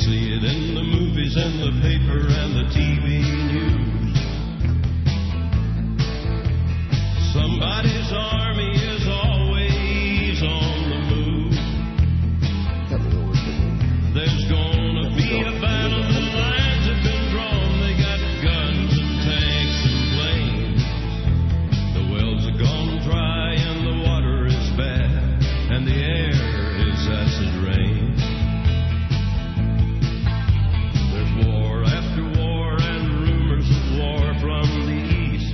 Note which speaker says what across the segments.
Speaker 1: see it in the movies and the paper and the TV news. Somebody's army is always on the move. There's gonna be a battle, the lines have been drawn. They got guns and tanks and planes. The wells are gone dry and the water is bad and the air is acid rain. There's war after war and rumors of war from the east.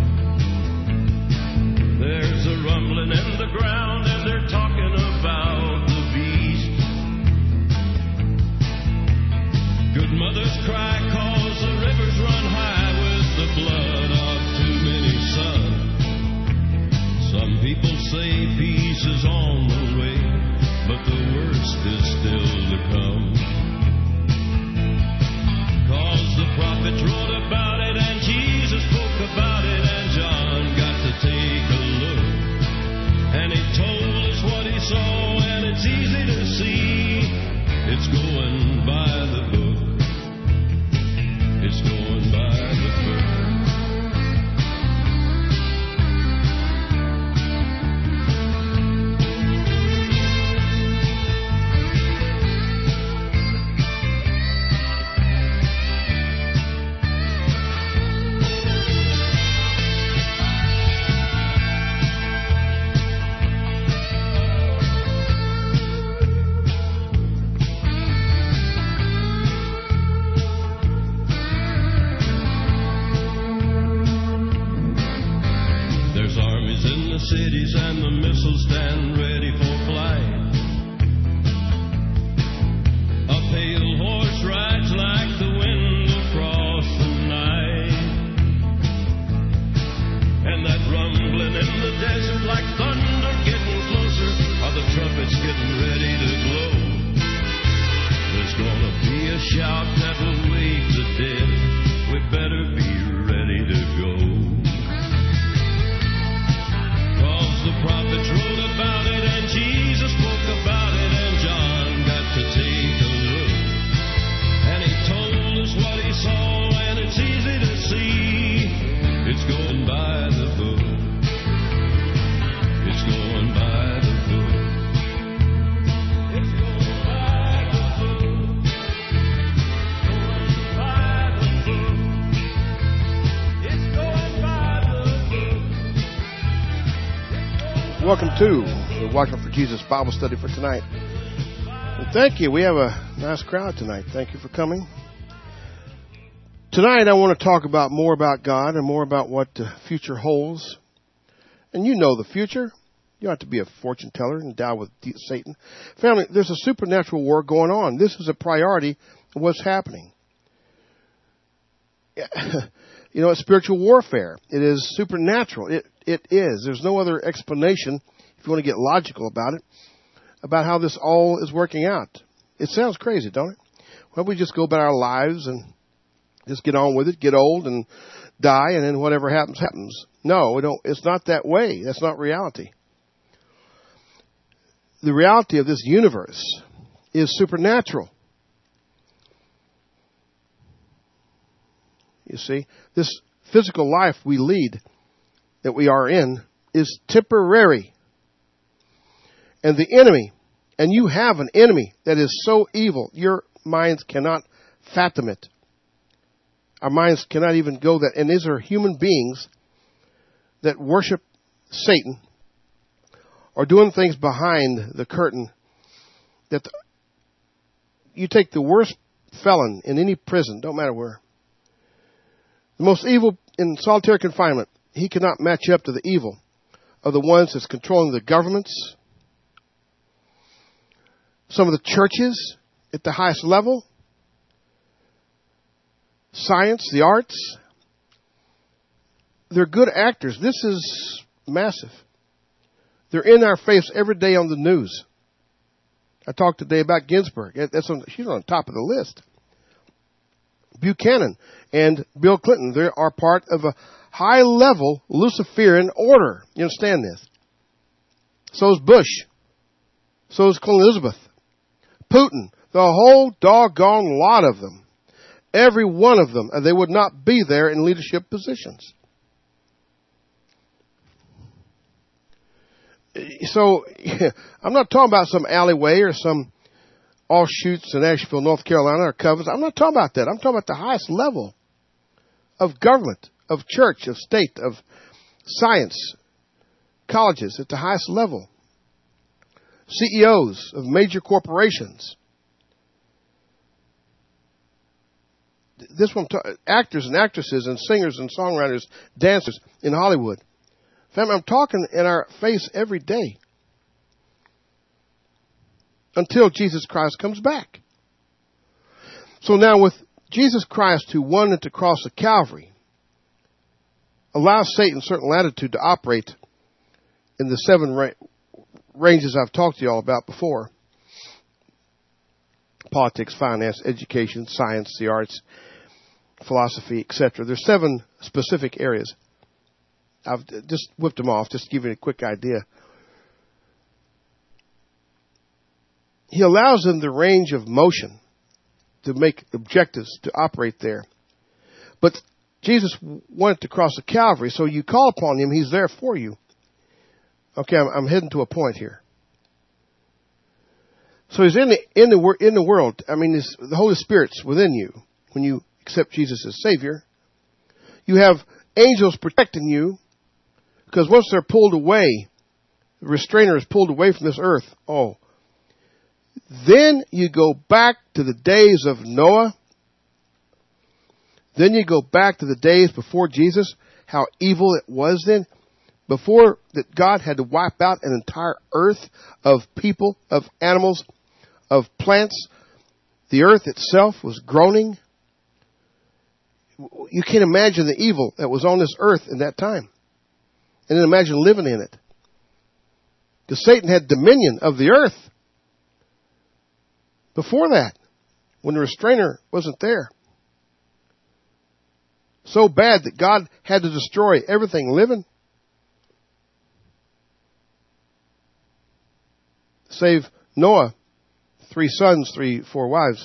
Speaker 1: There's a rumbling in the ground and they're talking about the beast. Good mothers cry 'cause the rivers run high with the blood of too many sons. Some people say peace is on the way, but the worst is still to come. 'Cause the prophets wrote about it and Jesus spoke about it and John got to take a look. And he told us what he saw and it's easy to see. It's going by the book. It's going by the book. Cities and the missiles stand ready for flight. A pale horse rides like the wind across the night. And that rumbling in the desert like thunder getting closer. Are the trumpets getting ready to blow? There's gonna be a shout that will wake the dead. We better be ready to go. The prophets wrote about it and Jesus spoke about it and John got to take a look. And he told us what he saw and it's easy to see. It's going by the book. It's going by the book. It's going by the book. Going by the book. It's going by the book.
Speaker 2: Welcome to the Watchman for Jesus Bible study for tonight. And thank you. We have a nice crowd tonight. Thank you for coming. Tonight I want to talk about more about God and more about what the future holds. And you know the future. You don't have to be a fortune teller and endowed with Satan. Family, there's a supernatural war going on. This is a priority of what's happening. You know, it's spiritual warfare. It is supernatural. It is. There's no other explanation, if you want to get logical about it, about how this all is working out. It sounds crazy, don't it? Why don't we just go about our lives and just get on with it, get old and die, and then whatever happens, happens. No, we don't. It's not that way. That's not reality. The reality of this universe is supernatural. You see, this physical life we lead, that we are in, is temporary. And the enemy, and you have an enemy that is so evil, your minds cannot fathom it. Our minds cannot even go that. And these are human beings that worship Satan or doing things behind the curtain. That you take the worst felon in any prison, don't matter where, the most evil in solitary confinement, he cannot match up to the evil of the ones that's controlling the governments, some of the churches at the highest level, science, the arts. They're good actors. This is massive. They're in our face every day on the news. I talked today about Ginsburg. She's on top of the list. Buchanan and Bill Clinton, they are part of a high-level Luciferian order. You understand this? So is Bush. So is Queen Elizabeth. Putin. The whole doggone lot of them. Every one of them. And they would not be there in leadership positions. So, I'm not talking about some alleyway or some offshoots in Asheville, North Carolina, or Covens. I'm not talking about that. I'm talking about the highest level of government, of church, of state, of science, colleges at the highest level. CEOs of major corporations. This one, actors and actresses and singers and songwriters, dancers in Hollywood. Family, I'm talking in our face every day until Jesus Christ comes back. So now with Jesus Christ, who won at the cross of Calvary, allows Satan certain latitude to operate in the 7 ranges I've talked to you all about before. Politics, finance, education, science, the arts, philosophy, etc. There's 7 specific areas. I've just whipped them off, just to give you a quick idea. He allows them the range of motion to make objectives to operate there. But Jesus went to cross the Calvary, so you call upon him, he's there for you. Okay, I'm heading to a point here. So he's in the world. I mean, the Holy Spirit's within you when you accept Jesus as Savior. You have angels protecting you, because once they're pulled away, the restrainer is pulled away from this earth. Oh, then you go back to the days of Noah. Then you go back to the days before Jesus, how evil it was then. Before that God had to wipe out an entire earth of people, of animals, of plants. The earth itself was groaning. You can't imagine the evil that was on this earth in that time. And then imagine living in it. Because Satan had dominion of the earth before that, when the restrainer wasn't there. So bad that God had to destroy everything living, save Noah, 3 sons, 4 wives.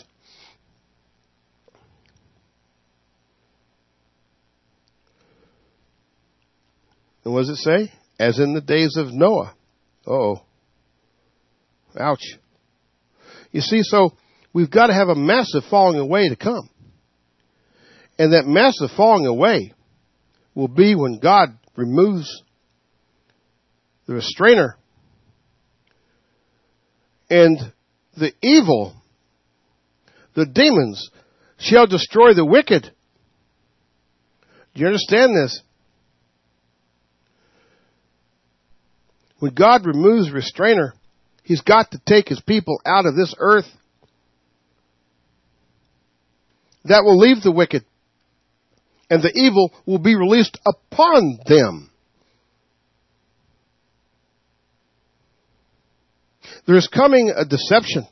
Speaker 2: And what does it say? As in the days of Noah. Uh-oh. Ouch. You see, so we've got to have a massive falling away to come. And that massive falling away will be when God removes the restrainer. And the evil, the demons, shall destroy the wicked. Do you understand this? When God removes restrainer, he's got to take his people out of this earth. That will leave the wicked. And the evil will be released upon them. There is coming a deception.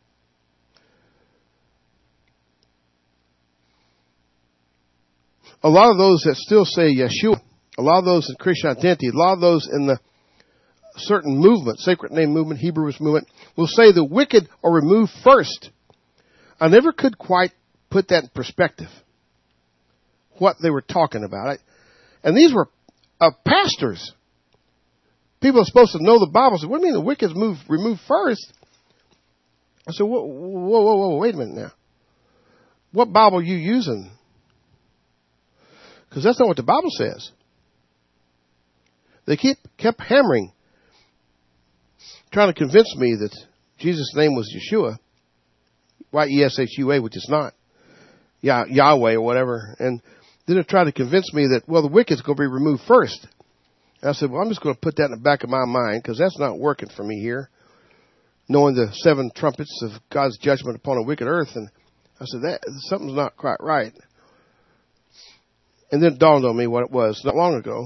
Speaker 2: A lot of those that still say Yeshua, a lot of those in Christian identity, a lot of those in the certain movement, sacred name movement, Hebrews movement, will say the wicked are removed first. I never could quite put that in perspective, what they were talking about. And these were pastors. People are supposed to know the Bible. So what do you mean the wicked is removed first? I said, whoa, wait a minute now. What Bible are you using? Because that's not what the Bible says. They kept hammering, trying to convince me that Jesus' name was Yeshua, Y-E-S-H-U-A, which is not, Yahweh or whatever. And then they tried to convince me that, well, the wicked's going to be removed first. And I said, well, I'm just going to put that in the back of my mind, because that's not working for me here, knowing the 7 trumpets of God's judgment upon a wicked earth. And I said, something's not quite right. And then it dawned on me what it was not long ago.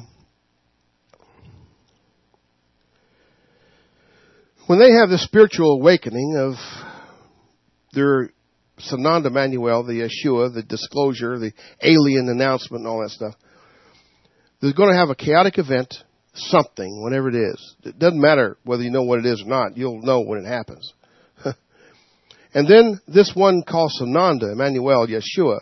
Speaker 2: When they have the spiritual awakening of their Sananda Manuel, the Yeshua, the disclosure, the alien announcement and all that stuff, they're going to have a chaotic event, something, whatever it is. It doesn't matter whether you know what it is or not. You'll know when it happens. And then this one called Sananda, Emmanuel, Yeshua.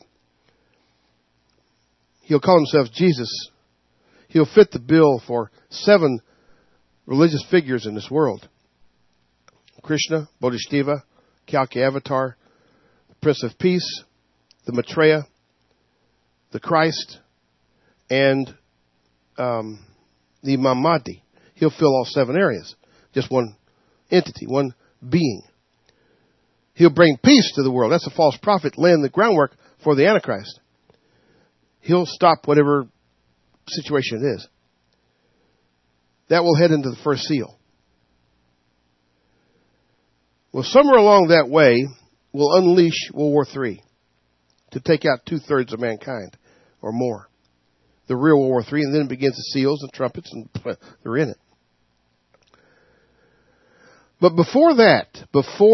Speaker 2: He'll call himself Jesus. He'll fit the bill for 7 religious figures in this world. Krishna, Bodhisattva, Kalki Avatar, the Prince of Peace, the Maitreya, the Christ, and the Imam Mahdi. He'll fill all 7 areas. Just one entity, one being. He'll bring peace to the world. That's a false prophet laying the groundwork for the Antichrist. He'll stop whatever situation it is. That will head into the first seal. Well, somewhere along that way, we'll unleash World War III to take out 2/3 of mankind or more. The real World War III, and then it begins the seals and trumpets, and they're in it. But before that,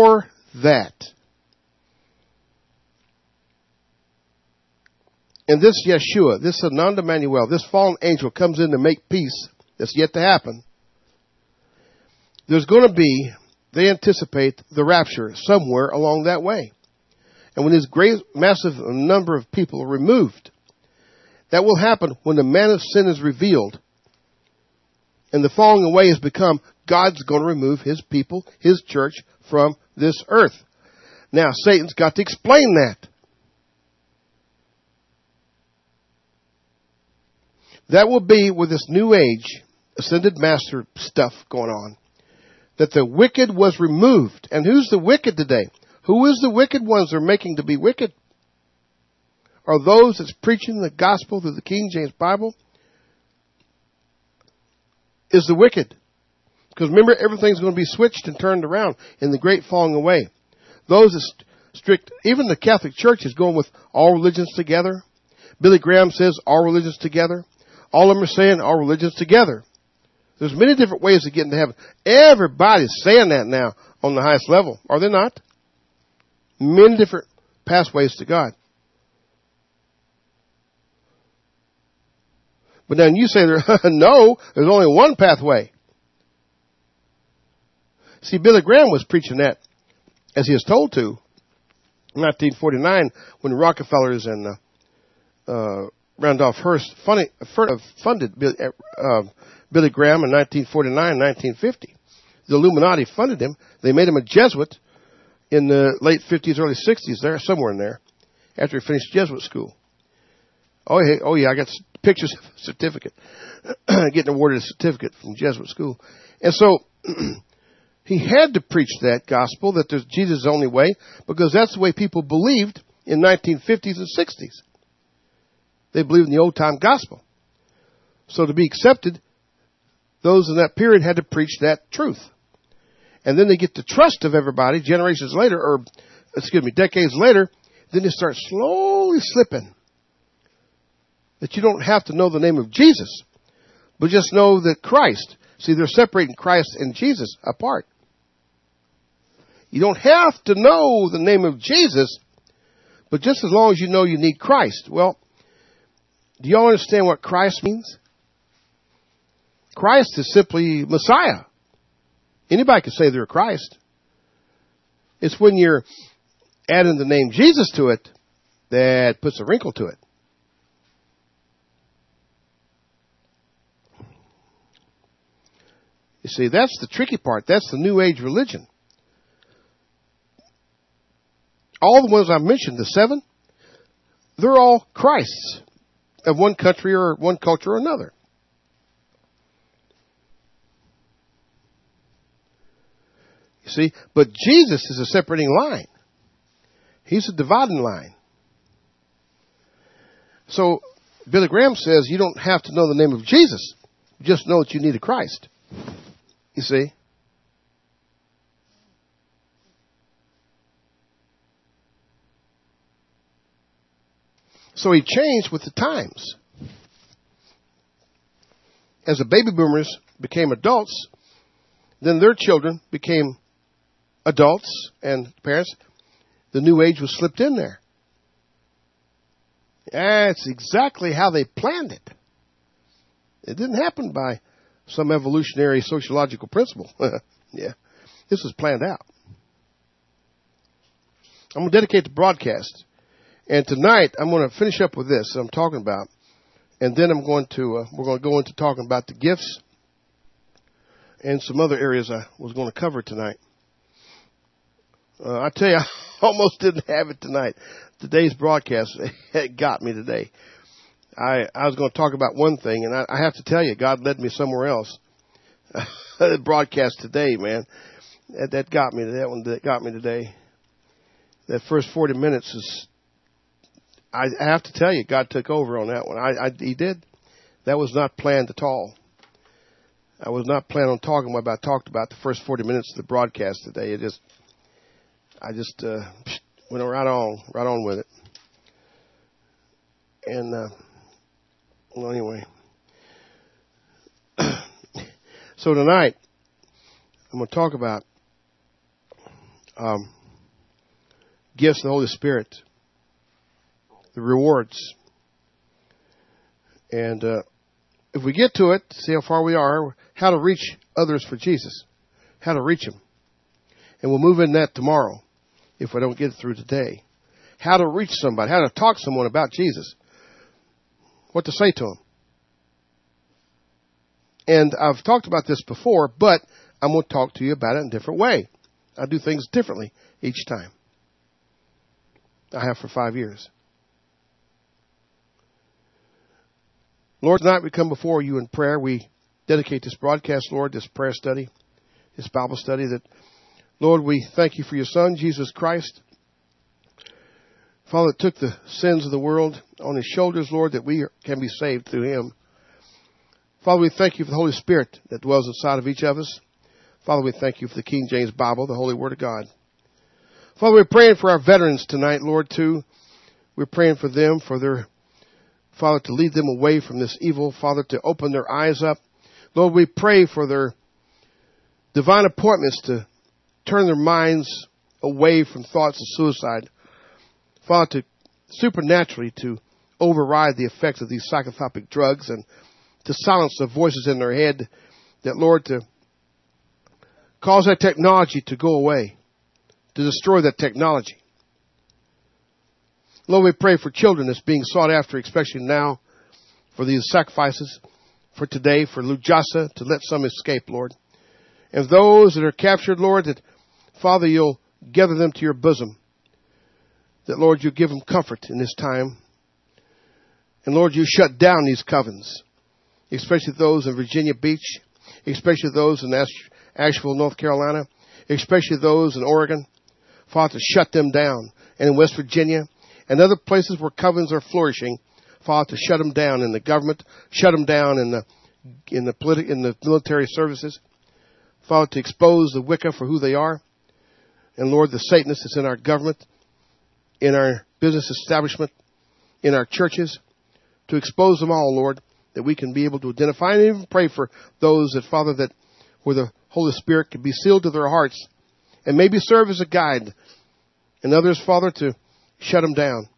Speaker 2: and this Yeshua, this Ananda Manuel, this fallen angel comes in to make peace. That's yet to happen. There's going to be, they anticipate, the rapture somewhere along that way. And when this great, massive number of people are removed, that will happen when the man of sin is revealed. And the falling away has become, God's going to remove his people, his church, from this earth. Now, Satan's got to explain that. That will be with this new age, ascended master stuff going on. That the wicked was removed. And who's the wicked today? Who is the wicked ones they're making to be wicked? Are those that's preaching the gospel through the King James Bible? Is the wicked. Because remember, everything's going to be switched and turned around in the great falling away. Those that strict, even the Catholic Church is going with all religions together. Billy Graham says all religions together. All of them are saying all religions together. There's many different ways of getting to heaven. Everybody's saying that now on the highest level. Are they not? Many different pathways to God. But then you say, no, there's only one pathway. See, Billy Graham was preaching that, as he was told to, in 1949, when the Rockefellers and Randolph Hearst funded Billy Graham in 1949, 1950. The Illuminati funded him. They made him a Jesuit in the late 50s, early 60s, there, somewhere in there, after he finished Jesuit school. Oh yeah, I got pictures of a certificate, getting awarded a certificate from Jesuit school. And so, he had to preach that gospel, that there's Jesus' only way, because that's the way people believed in 1950s and 60s. They believed in the old-time gospel. So to be accepted, those in that period had to preach that truth. And then they get the trust of everybody decades later, then they start slowly slipping. That you don't have to know the name of Jesus, but just know that Christ. See, they're separating Christ and Jesus apart. You don't have to know the name of Jesus, but just as long as you know you need Christ. Well, do y'all understand what Christ means? Christ is simply Messiah. Anybody can say they're Christ. It's when you're adding the name Jesus to it that puts a wrinkle to it. You see, that's the tricky part. That's the New Age religion. All the ones I mentioned, the 7, they're all Christs of one country or one culture or another. You see, but Jesus is a separating line. He's a dividing line. So Billy Graham says you don't have to know the name of Jesus. Just know that you need a Christ. You see? So he changed with the times. As the baby boomers became adults, then their children became adults and parents. The New Age was slipped in there. That's exactly how they planned it. It didn't happen by some evolutionary sociological principle. Yeah. This was planned out. I'm going to dedicate the broadcast. And tonight, I'm going to finish up with this that I'm talking about. And then I'm going to, we're going to go into talking about the gifts and some other areas I was going to cover tonight. I tell you, I almost didn't have it tonight. Today's broadcast, it got me today. I was going to talk about one thing, and I have to tell you, God led me somewhere else. The broadcast today, man, that got me. That one that got me today. That first 40 minutes is, I have to tell you, God took over on that one. He did. That was not planned at all. I was not planning on talking what I talked about the first 40 minutes of the broadcast today. I just went right on with it. And, well, anyway. So tonight, I'm going to talk about gifts of the Holy Spirit, the rewards. And if we get to it, see how far we are, how to reach others for Jesus, how to reach them. And we'll move in that tomorrow if we don't get it through today. How to reach somebody, how to talk to someone about Jesus, what to say to them. And I've talked about this before, but I'm going to talk to you about it in a different way. I do things differently each time. I have for 5 years. Lord, tonight we come before you in prayer. We dedicate this broadcast, Lord, this prayer study, this Bible study that, Lord, we thank you for your Son, Jesus Christ. Father, that took the sins of the world on his shoulders, Lord, that we can be saved through him. Father, we thank you for the Holy Spirit that dwells inside of each of us. Father, we thank you for the King James Bible, the Holy Word of God. Father, we're praying for our veterans tonight, Lord, too. We're praying for them, for their, Father, to lead them away from this evil, Father, to open their eyes up. Lord, we pray for their divine appointments to turn their minds away from thoughts of suicide. Father, to supernaturally to override the effects of these psychotropic drugs and to silence the voices in their head, that, Lord, to cause that technology to go away, to destroy that technology. Lord, we pray for children that's being sought after, especially now, for these sacrifices, for today, for Lujasa, to let some escape, Lord. And those that are captured, Lord, that, Father, you'll gather them to your bosom, that, Lord, you give them comfort in this time. And, Lord, you shut down these covens, especially those in Virginia Beach, especially those in Asheville, North Carolina, especially those in Oregon. Father, shut them down. And in West Virginia and other places where covens are flourishing, Father, to shut them down in the government, shut them down in the military services. Father, to expose the Wicca for who they are. And, Lord, the Satanists that's in our government, in our business establishment, in our churches, to expose them all, Lord, that we can be able to identify and even pray for those that, Father, that where the Holy Spirit can be sealed to their hearts and maybe serve as a guide. And others, Father, to shut them down.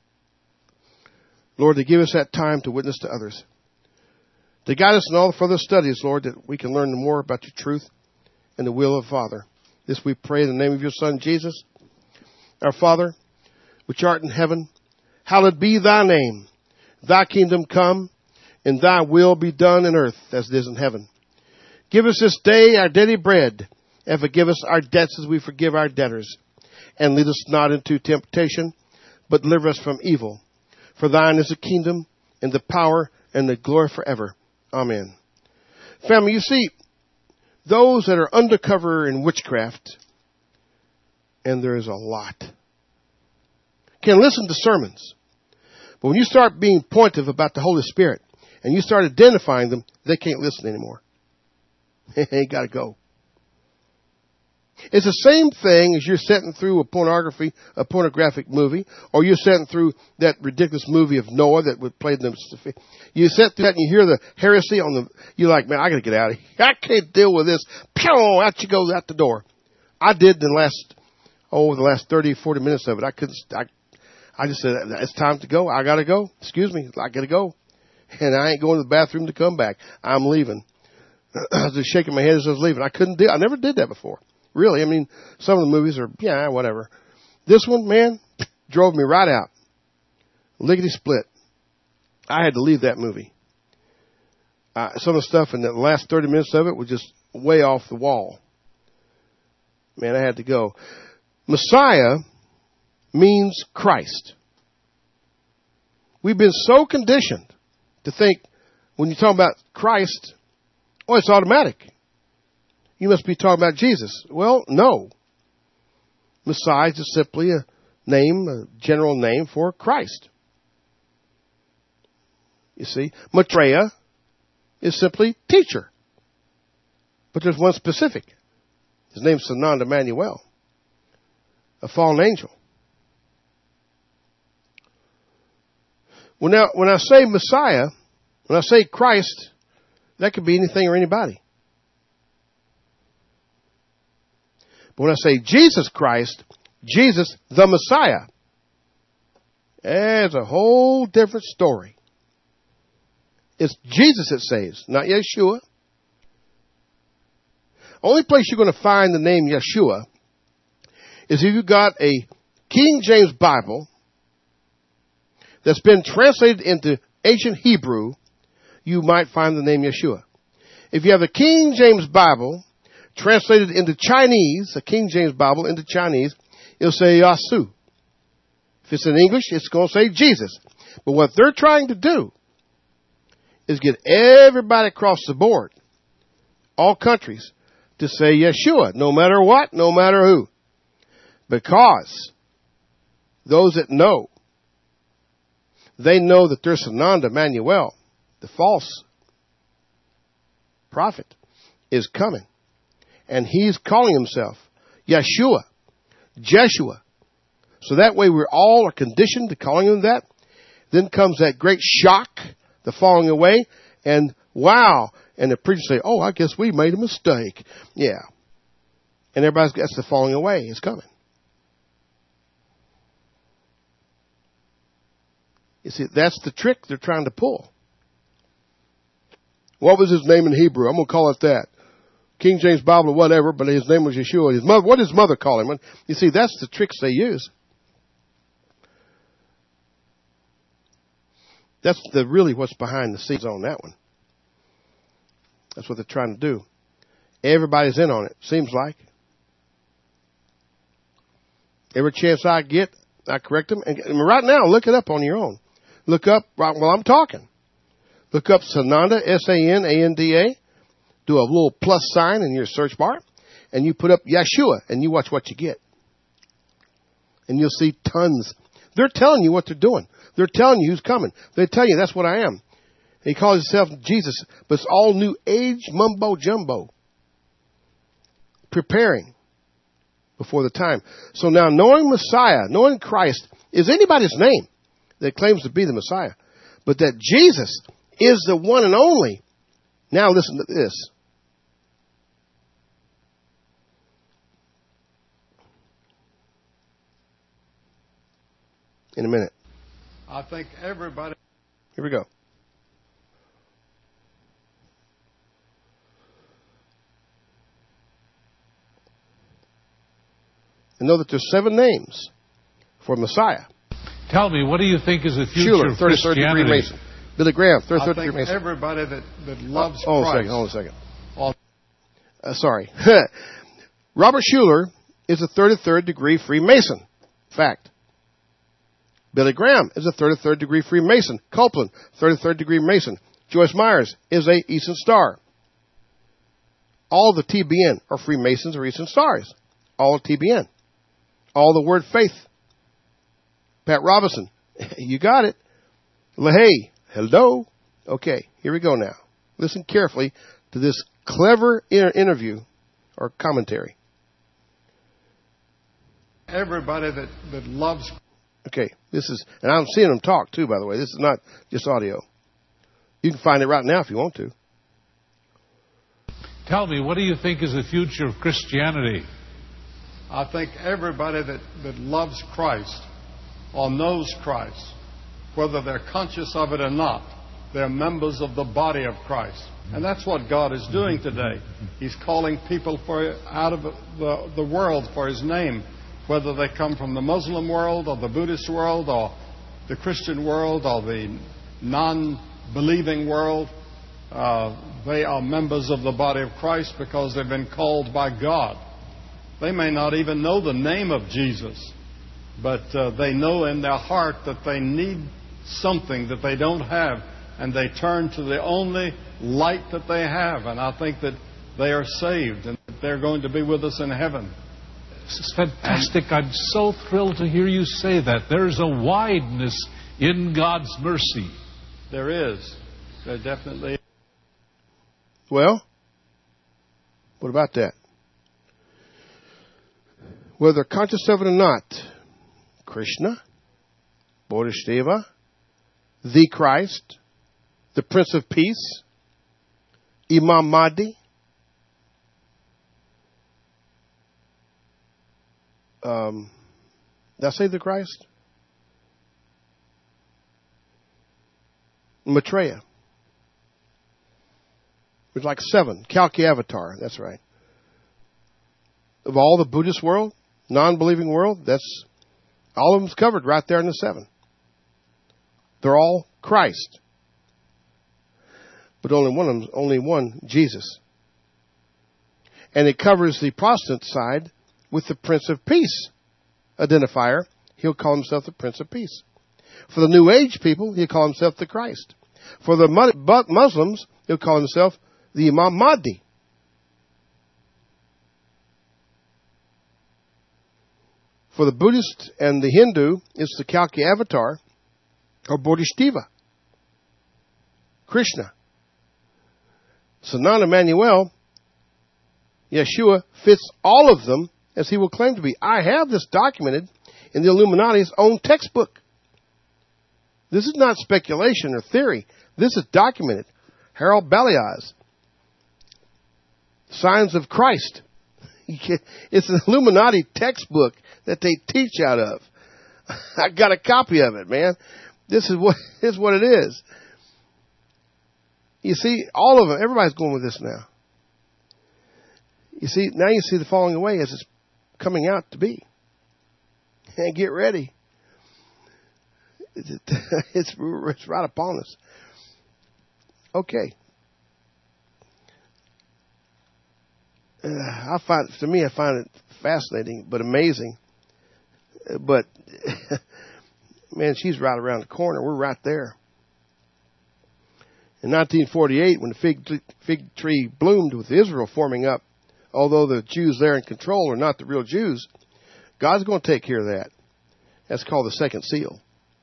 Speaker 2: Lord, to give us that time to witness to others. To guide us in all the further studies, Lord, that we can learn more about your truth and the will of Father. This we pray in the name of your Son, Jesus. Our Father, which art in heaven, hallowed be thy name. Thy kingdom come, and thy will be done in earth as it is in heaven. Give us this day our daily bread, and forgive us our debts as we forgive our debtors. And lead us not into temptation, but deliver us from evil. For thine is the kingdom, and the power, and the glory forever. Amen. Family, you see, those that are undercover in witchcraft, and there is a lot, can listen to sermons. But when you start being pointive about the Holy Spirit, and you start identifying them, they can't listen anymore. They got to go. It's the same thing as you're sitting through a pornographic movie, or you're sitting through that ridiculous movie of Noah that was played in the. You sit through that and you hear the heresy on the. You're like, man, I got to get out of here. I can't deal with this. Pew! Out you go out the door. I did the last 30, 40 minutes of it. I couldn't. I just said, it's time to go. I got to go. Excuse me, I got to go, and I ain't going to the bathroom to come back. I'm leaving. I was just shaking my head as I was leaving. I never did that before. Really, I mean, some of the movies are, yeah, whatever. This one, man, drove me right out. Lickety split. I had to leave that movie. Some of the stuff in the last 30 minutes of it was just way off the wall. Man, I had to go. Messiah means Christ. We've been so conditioned to think when you talk about Christ, oh, it's automatic. You must be talking about Jesus. Well, no. Messiah is just simply a name, a general name for Christ. You see, Maitreya is simply teacher. But there's one specific. His name's Sananda Manuel, a fallen angel. Well, now, when I say Messiah, when I say Christ, that could be anything or anybody. But when I say Jesus Christ, Jesus the Messiah, it's a whole different story. It's Jesus that saves, not Yeshua. Only place you're going to find the name Yeshua is if you've got a King James Bible that's been translated into ancient Hebrew, you might find the name Yeshua. If you have a King James Bible translated into Chinese, a King James Bible into Chinese, it'll say Yasu. If it's in English, it's going to say Jesus. But what they're trying to do is get everybody across the board, all countries, to say Yeshua, no matter what, no matter who. Because those that know, they know that there's Sananda Manuel, the false prophet, is coming. And he's calling himself Yeshua, Jeshua. So that way we all are conditioned to calling him that. Then comes that great shock, the falling away, and wow. And the preacher say, oh, I guess we made a mistake. Yeah. And everybody's, that's the falling away. It's coming. You see, that's the trick they're trying to pull. What was his name in Hebrew? I'm going to call it that. King James Bible or whatever, but his name was Yeshua. His mother, what did his mother call him? You see, that's the tricks they use. That's really what's behind the scenes on that one. That's what they're trying to do. Everybody's in on it, seems like. Every chance I get, I correct them. And right now, look it up on your own. Look up, right while I'm talking. Look up Sananda, S-A-N-A-N-D-A. Do a little plus sign in your search bar. And you put up Yeshua, and you watch what you get. And you'll see tons. They're telling you what they're doing. They're telling you who's coming. They tell you that's what I am. He calls himself Jesus, but it's all new age mumbo jumbo. Preparing before the time. So now knowing Messiah, knowing Christ is anybody's name that claims to be the Messiah. But that Jesus is the one and only. Now listen to this. In a minute.
Speaker 3: I think everybody...
Speaker 2: Here we go. And know that there's 7 names for Messiah.
Speaker 4: Tell me, what do you think is the future of Christianity?
Speaker 2: 33rd degree Mason. Billy Graham, 33rd degree Mason.
Speaker 3: Everybody that loves
Speaker 2: Hold
Speaker 3: Christ.
Speaker 2: on a second. Sorry. Robert Schuller is a 33rd degree Freemason. Fact. Billy Graham is a 33rd degree Freemason. Copeland, 33rd degree Mason. Joyce Myers is a Eastern Star. All the TBN are Freemasons or Eastern Stars. All TBN. All the word faith. Pat Robinson, you got it. LaHaye, hello. Okay, here we go now. Listen carefully to this clever interview or commentary.
Speaker 3: Everybody that loves...
Speaker 2: Okay, this is, and I'm seeing them talk too, by the way. This is not just audio. You can find it right now if you want to.
Speaker 4: Tell me, what do you think is the future of Christianity?
Speaker 3: I think everybody that loves Christ or knows Christ, whether they're conscious of it or not, they're members of the body of Christ. And that's what God is doing today. He's calling people out of the world for His name whether they come from the Muslim world or the Buddhist world or the Christian world or the non-believing world. They are members of the body of Christ because they've been called by God. They may not even know the name of Jesus, but they know in their heart that they need something that they don't have, and they turn to the only light that they have. And I think that they are saved and that they're going to be with us in heaven.
Speaker 4: This is fantastic. I'm so thrilled to hear you say that. There's a wideness in God's mercy.
Speaker 3: There is. There definitely is.
Speaker 2: Well, what about that? Whether conscious of it or not, Krishna, Bodhisattva, the Christ, the Prince of Peace, Imam Mahdi, did I say the Christ? Maitreya. There's like 7. Kalki Avatar, that's right. Of all the Buddhist world, non-believing world, that's all of them's covered right there in the 7. They're all Christ. But only one, Jesus. And it covers the Protestant side with the Prince of Peace identifier. He'll call himself the Prince of Peace. For the New Age people, he'll call himself the Christ. For the Muslims, he'll call himself the Imam Mahdi. For the Buddhist and the Hindu, it's the Kalki Avatar or Bodhisattva, Krishna. Sanat Emmanuel, Yeshua, fits all of them as he will claim to be. I have this documented in the Illuminati's own textbook. This is not speculation or theory. This is documented. Harold Baliaz, Signs of Christ. It's an Illuminati textbook that they teach out of. I got a copy of it, man. This is what it is. You see, all of them, everybody's going with this now. You see, now you see the falling away as it's coming out to be. And get ready. It's right upon us. Okay. I find it fascinating, but amazing. But, man, she's right around the corner. We're right there. In 1948, when the fig tree bloomed with Israel forming up, although the Jews there in control are not the real Jews, God's going to take care of that. That's called the second seal.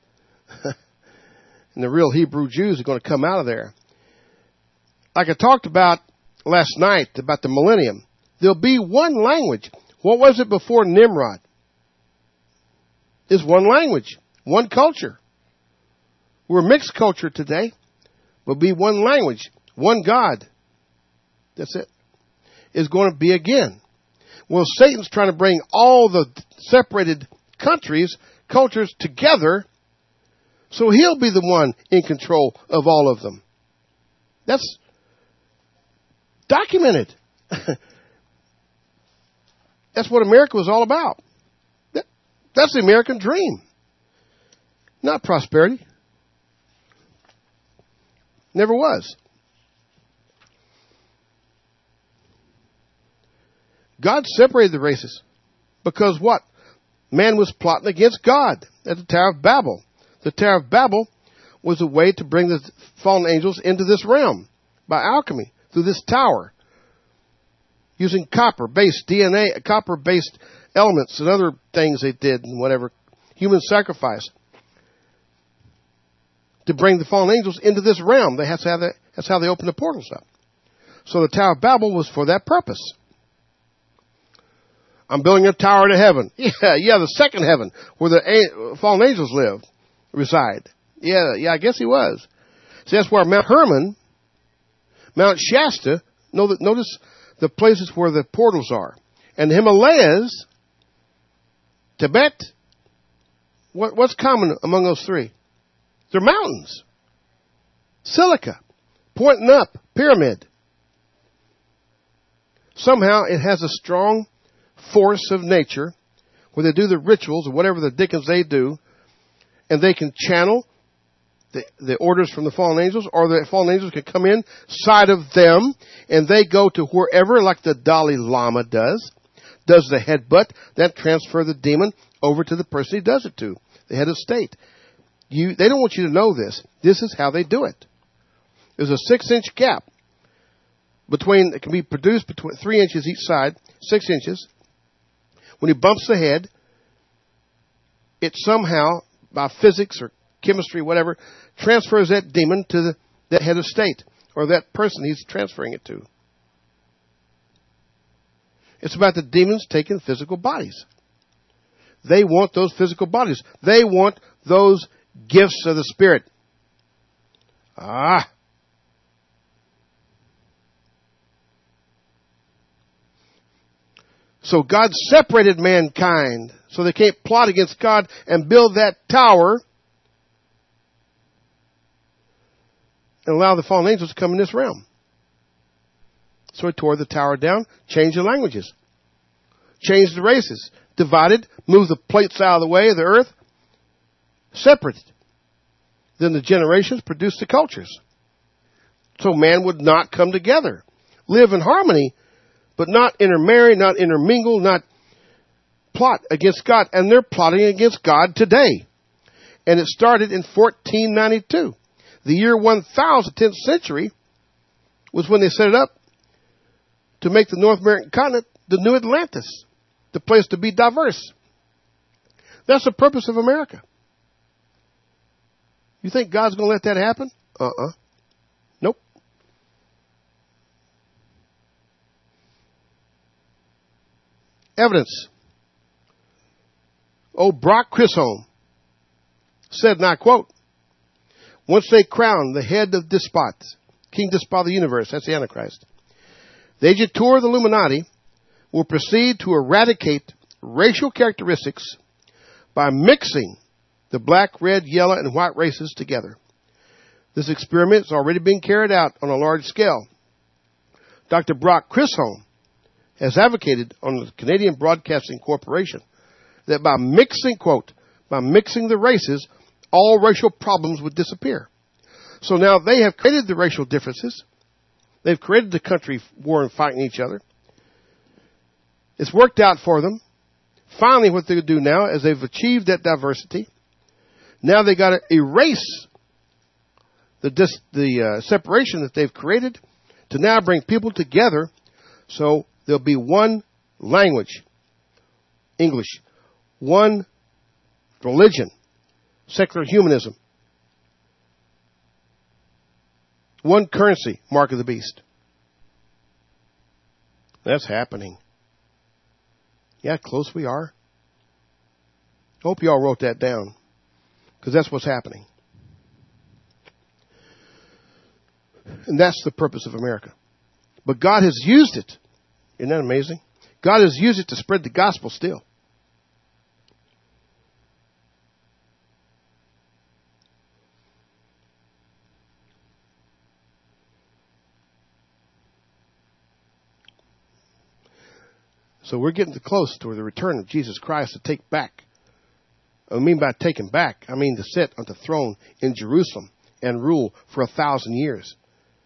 Speaker 2: And the real Hebrew Jews are going to come out of there. Like I talked about last night about the millennium, there'll be one language. What was it before Nimrod? It's one language, one culture. We're a mixed culture today, but be one language, one God. That's it. Is going to be again. Well, Satan's trying to bring all the separated countries, cultures together, so he'll be the one in control of all of them. That's documented. That's what America was all about. That's the American dream. Not prosperity. Never was. God separated the races because what? Man was plotting against God at the Tower of Babel. The Tower of Babel was a way to bring the fallen angels into this realm by alchemy through this tower using copper-based DNA, copper-based elements and other things they did and whatever, human sacrifice to bring the fallen angels into this realm. That's how they opened the portals up. So the Tower of Babel was for that purpose. I'm building a tower to heaven. Yeah, the second heaven where the fallen angels reside. Yeah, I guess he was. See, that's where Mount Hermon, Mount Shasta, notice the places where the portals are. And the Himalayas, Tibet, what's common among those three? They're mountains. Silica, pointing up, pyramid. Somehow it has a strong force of nature where they do the rituals or whatever the dickens they do, and they can channel the orders from the fallen angels, or the fallen angels can come inside of them, and they go to wherever, like the Dalai Lama does the headbutt, that transfer the demon over to the person he does it to, the head of state. They don't want you to know this. This is how they do it. There's a 6-inch gap it can be produced between 3 inches each side, 6 inches. When he bumps the head, it somehow, by physics or chemistry, whatever, transfers that demon to that head of state, or that person he's transferring it to. It's about the demons taking physical bodies. They want those physical bodies. They want those gifts of the Spirit. So God separated mankind so they can't plot against God and build that tower and allow the fallen angels to come in this realm. So he tore the tower down, changed the languages, changed the races, divided, moved the plates out of the way of the earth, separated. Then the generations produced the cultures. So man would not come together, live in harmony, but not intermarry, not intermingle, not plot against God. And they're plotting against God today. And it started in 1492. The year 1000, 10th century, was when they set it up to make the North American continent the new Atlantis, the place to be diverse. That's the purpose of America. You think God's going to let that happen? Nope. Evidence. Brock Chisholm said, and I quote, "Once they crown the head of despots, King Despot of the universe," that's the Antichrist, "the agitur of the Illuminati will proceed to eradicate racial characteristics by mixing the black, red, yellow, and white races together. This experiment is already being carried out on a large scale. Dr. Brock Chisholm has advocated on the Canadian Broadcasting Corporation that by mixing, quote, by mixing the races, all racial problems would disappear. So now they have created the racial differences. They've created the country war and fighting each other. It's worked out for them. Finally, what they do now is they've achieved that diversity. Now they got to erase the separation that they've created to now bring people together so there'll be one language, English, one religion, secular humanism, one currency, mark of the beast. That's happening. Yeah, close we are. I hope you all wrote that down, because that's what's happening. And that's the purpose of America. But God has used it. Isn't that amazing? God has used it to spread the gospel still. So we're getting close to the return of Jesus Christ to take back. I mean by taking back, I mean to sit on the throne in Jerusalem and rule for 1,000 years.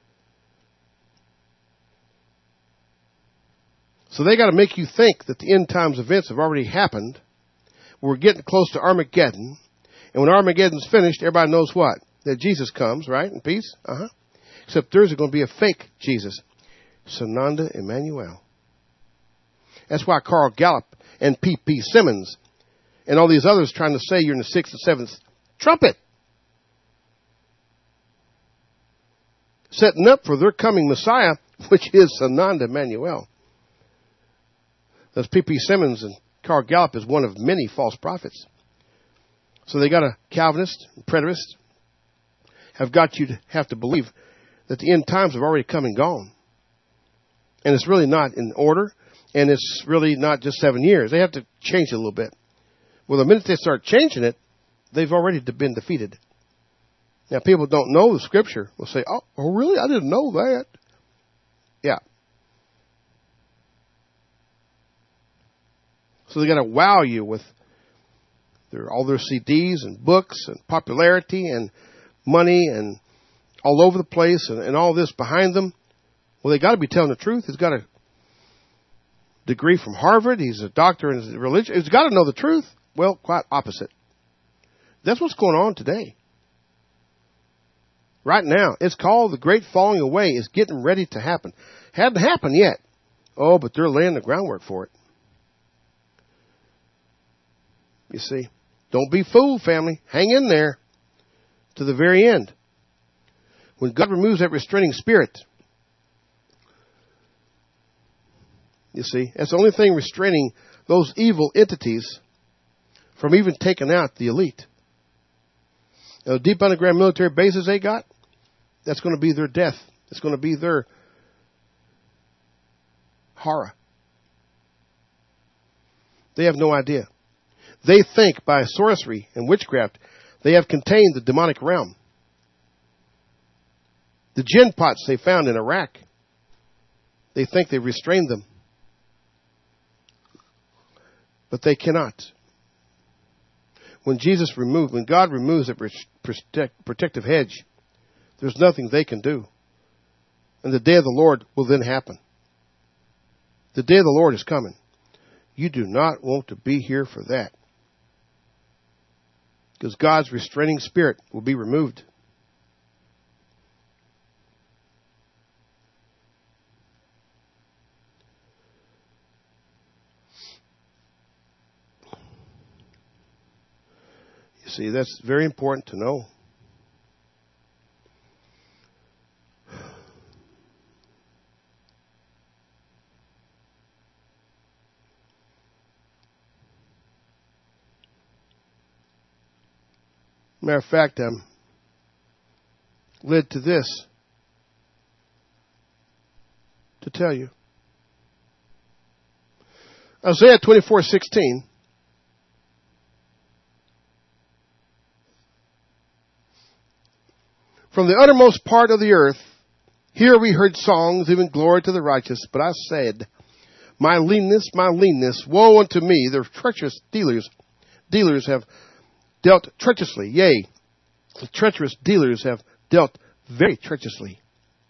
Speaker 2: So they got to make you think that the end times events have already happened. We're getting close to Armageddon. And when Armageddon's finished, everybody knows what? That Jesus comes, right? In peace? Except there's going to be a fake Jesus. Sananda Emmanuel. That's why Carl Gallup and P.P. Simmons and all these others trying to say you're in the 6th and 7th trumpet. Setting up for their coming Messiah, which is Sananda Emmanuel. Those P.P. Simmons and Carl Gallup is one of many false prophets. So they got a Calvinist and preterist have got you to have to believe that the end times have already come and gone. And it's really not in order. And it's really not just 7 years. They have to change it a little bit. Well, the minute they start changing it, they've already been defeated. Now, people don't know the Scripture will say, oh, really? I didn't know that. Yeah. So So they got to wow you with all their CDs and books and popularity and money and all over the place and all this behind them. Well, they got to be telling the truth. He's got a degree from Harvard. He's a doctor in religion. He's got to know the truth. Well, quite opposite. That's what's going on today. Right now, it's called the Great Falling Away. It's getting ready to happen. Hadn't happened yet. Oh, but they're laying the groundwork for it. You see, don't be fooled, family. Hang in there to the very end. When God removes that restraining spirit, you see, that's the only thing restraining those evil entities from even taking out the elite. The deep underground military bases they got, that's going to be their death. It's going to be their horror. They have no idea. They think by sorcery and witchcraft they have contained the demonic realm. The gin pots they found in Iraq, they think they've restrained them. But they cannot. When God removes that protective hedge, there's nothing they can do. And the day of the Lord will then happen. The day of the Lord is coming. You do not want to be here for that. Because God's restraining spirit will be removed. You see, that's very important to know. Matter of fact, I'm led to this to tell you. Isaiah 24:16. From the uttermost part of the earth, here we heard songs, even glory to the righteous. But I said, my leanness, woe unto me, the treacherous dealers have dealt treacherously. Yea, the treacherous dealers have dealt very treacherously.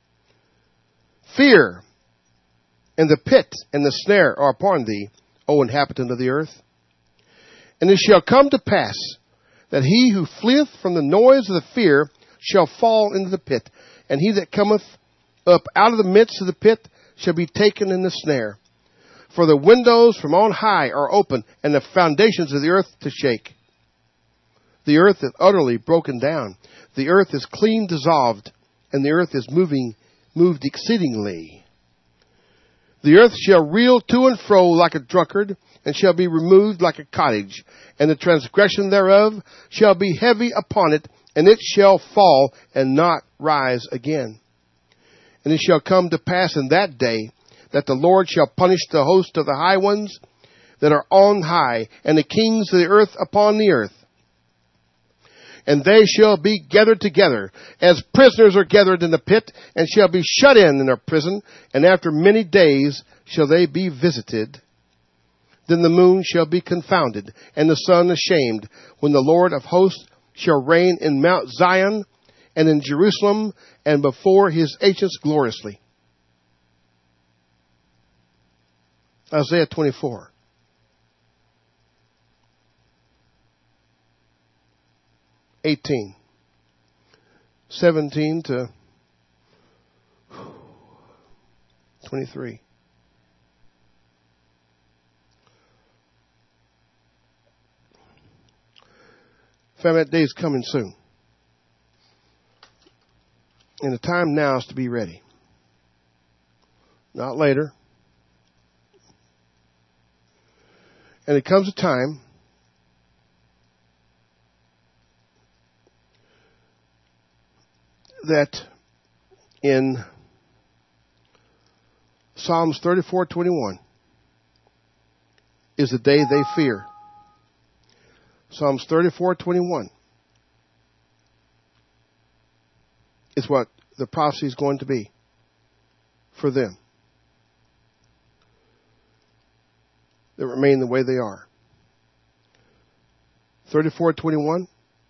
Speaker 2: Fear and the pit and the snare are upon thee, O inhabitant of the earth. And it shall come to pass that he who fleeth from the noise of the fear shall fall into the pit, and he that cometh up out of the midst of the pit shall be taken in the snare. For the windows from on high are open, and the foundations of the earth to shake. The earth is utterly broken down. The earth is clean dissolved, and the earth is moved exceedingly. The earth shall reel to and fro like a drunkard, and shall be removed like a cottage, and the transgression thereof shall be heavy upon it, and it shall fall and not rise again. And it shall come to pass in that day that the Lord shall punish the host of the high ones that are on high, and the kings of the earth upon the earth. And they shall be gathered together, as prisoners are gathered in the pit, and shall be shut in their prison, and after many days shall they be visited. Then the moon shall be confounded, and the sun ashamed, when the Lord of hosts shall reign in Mount Zion, and in Jerusalem, and before his agents gloriously. Isaiah 24. (18) 17 to 23. Family, that day is coming soon. And the time now is to be ready. Not later. And it comes a time that in Psalms 34:21 is the day they fear. Psalms 34:21 is what the prophecy is going to be for them. that remain the way they are. 34:21.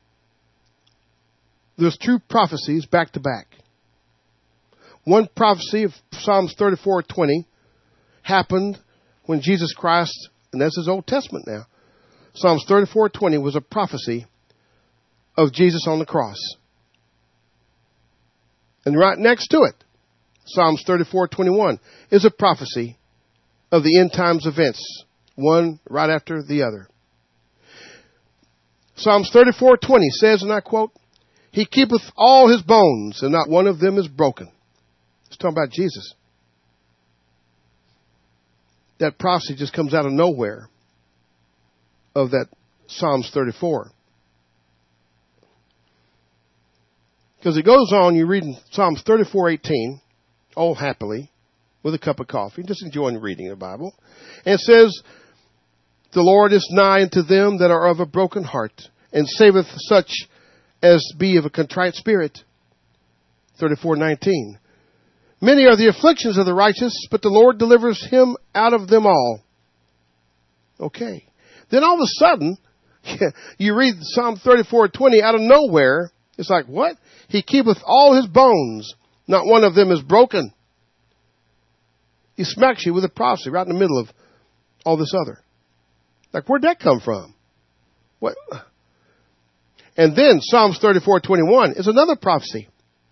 Speaker 2: There's two prophecies back to back. One prophecy of Psalms 34:20 happened when Jesus Christ, and this is Old Testament now. Psalms 34:20 was a prophecy of Jesus on the cross. And right next to it, Psalms 34:21 is a prophecy of the end times events, one right after the other. Psalms 34:20 says, and I quote, "He keepeth all his bones, and not one of them is broken." It's talking about Jesus. That prophecy just comes out of nowhere of that Psalms 34. Because it goes on, you read in Psalms 34:18, all happily, with a cup of coffee, just enjoying reading the Bible. And it says, "The Lord is nigh unto them that are of a broken heart, and saveth such as be of a contrite spirit." 34:19. "Many are the afflictions of the righteous, but the Lord delivers him out of them all." Okay. Then all of a sudden, you read Psalm 34:20 out of nowhere. It's like, what? "He keepeth all his bones. Not one of them is broken." He smacks you with a prophecy right in the middle of all this other. Like, where'd that come from? What? And then Psalms 34:21 is another prophecy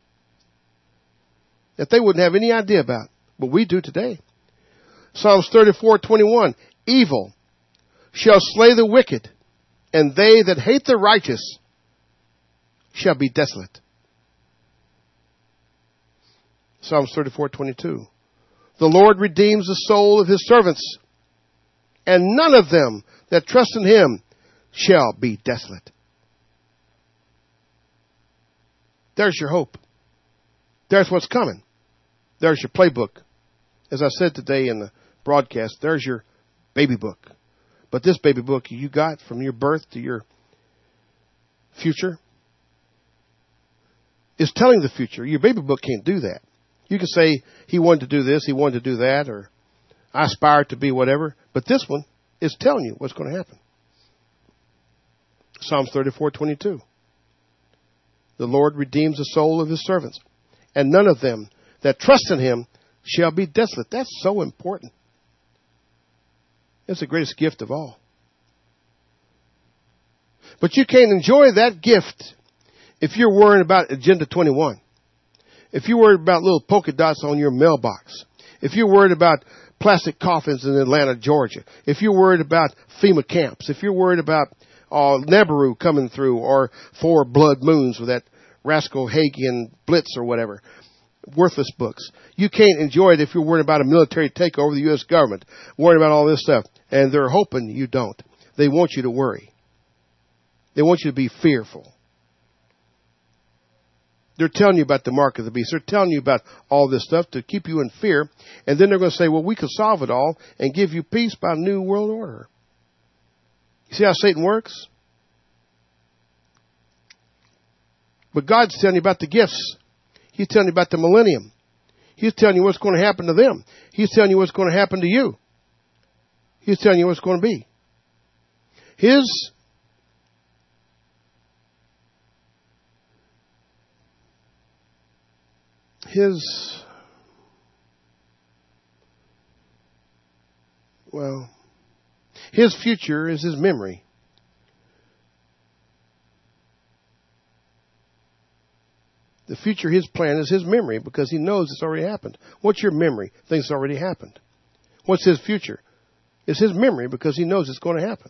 Speaker 2: that they wouldn't have any idea about, but we do today. Psalms 34:21, "Evil shall slay the wicked, and they that hate the righteous shall be desolate." Psalms 34:22, "The Lord redeems the soul of his servants, and none of them that trust in him shall be desolate." There's your hope. There's what's coming. There's your playbook. As I said today in the broadcast, there's your baby book. But this baby book you got from your birth to your future is telling the future. Your baby book can't do that. You can say, he wanted to do this, he wanted to do that, or I aspire to be whatever. But this one is telling you what's going to happen. Psalms 34:22. "The Lord redeems the soul of his servants, and none of them that trust in him shall be desolate." That's so important. It's the greatest gift of all. But you can't enjoy that gift if you're worrying about Agenda 21. If you're worried about little polka dots on your mailbox. If you're worried about plastic coffins in Atlanta, Georgia. If you're worried about FEMA camps. If you're worried about Nabaru coming through, or 4 blood moons with that rascal Hagian Blitz or whatever. Worthless books. You can't enjoy it if you're worried about a military takeover of the U.S. government. Worried about all this stuff. And they're hoping you don't. They want you to worry. They want you to be fearful. They're telling you about the mark of the beast. They're telling you about all this stuff to keep you in fear. And then they're going to say, well, we could solve it all and give you peace by a new world order. You see how Satan works? But God's telling you about the gifts. He's telling you about the millennium. He's telling you what's going to happen to them. He's telling you what's going to happen to you. He's telling you what's going to be. His future is his memory. The future, his plan, is his memory because he knows it's already happened. What's your memory? Things already happened. What's his future? It's his memory because he knows it's going to happen.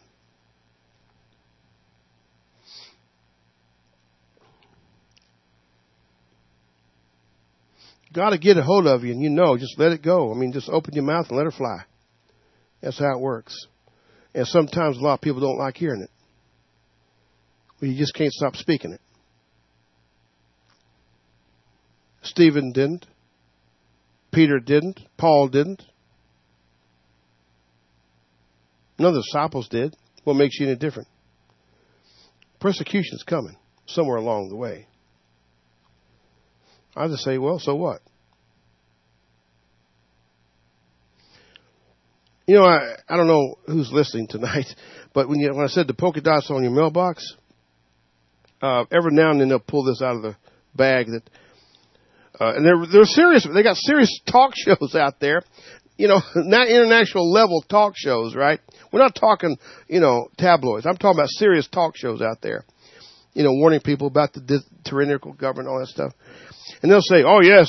Speaker 2: Got to get a hold of you, and you know, just let it go. I mean, just open your mouth and let her fly. That's how it works. And sometimes a lot of people don't like hearing it. Well, you just can't stop speaking it. Stephen didn't. Peter didn't. Paul didn't. None of the disciples did. What makes you any different? Persecution's coming somewhere along the way. I just say, well, so what? You know, I don't know who's listening tonight, but when I said the polka dots on your mailbox, every now and then they'll pull this out of the bag that, and they're serious. They got serious talk shows out there, you know, not international level talk shows, right? We're not talking, you know, tabloids. I'm talking about serious talk shows out there, you know, warning people about the tyrannical government, all that stuff. And they'll say, "Oh yes,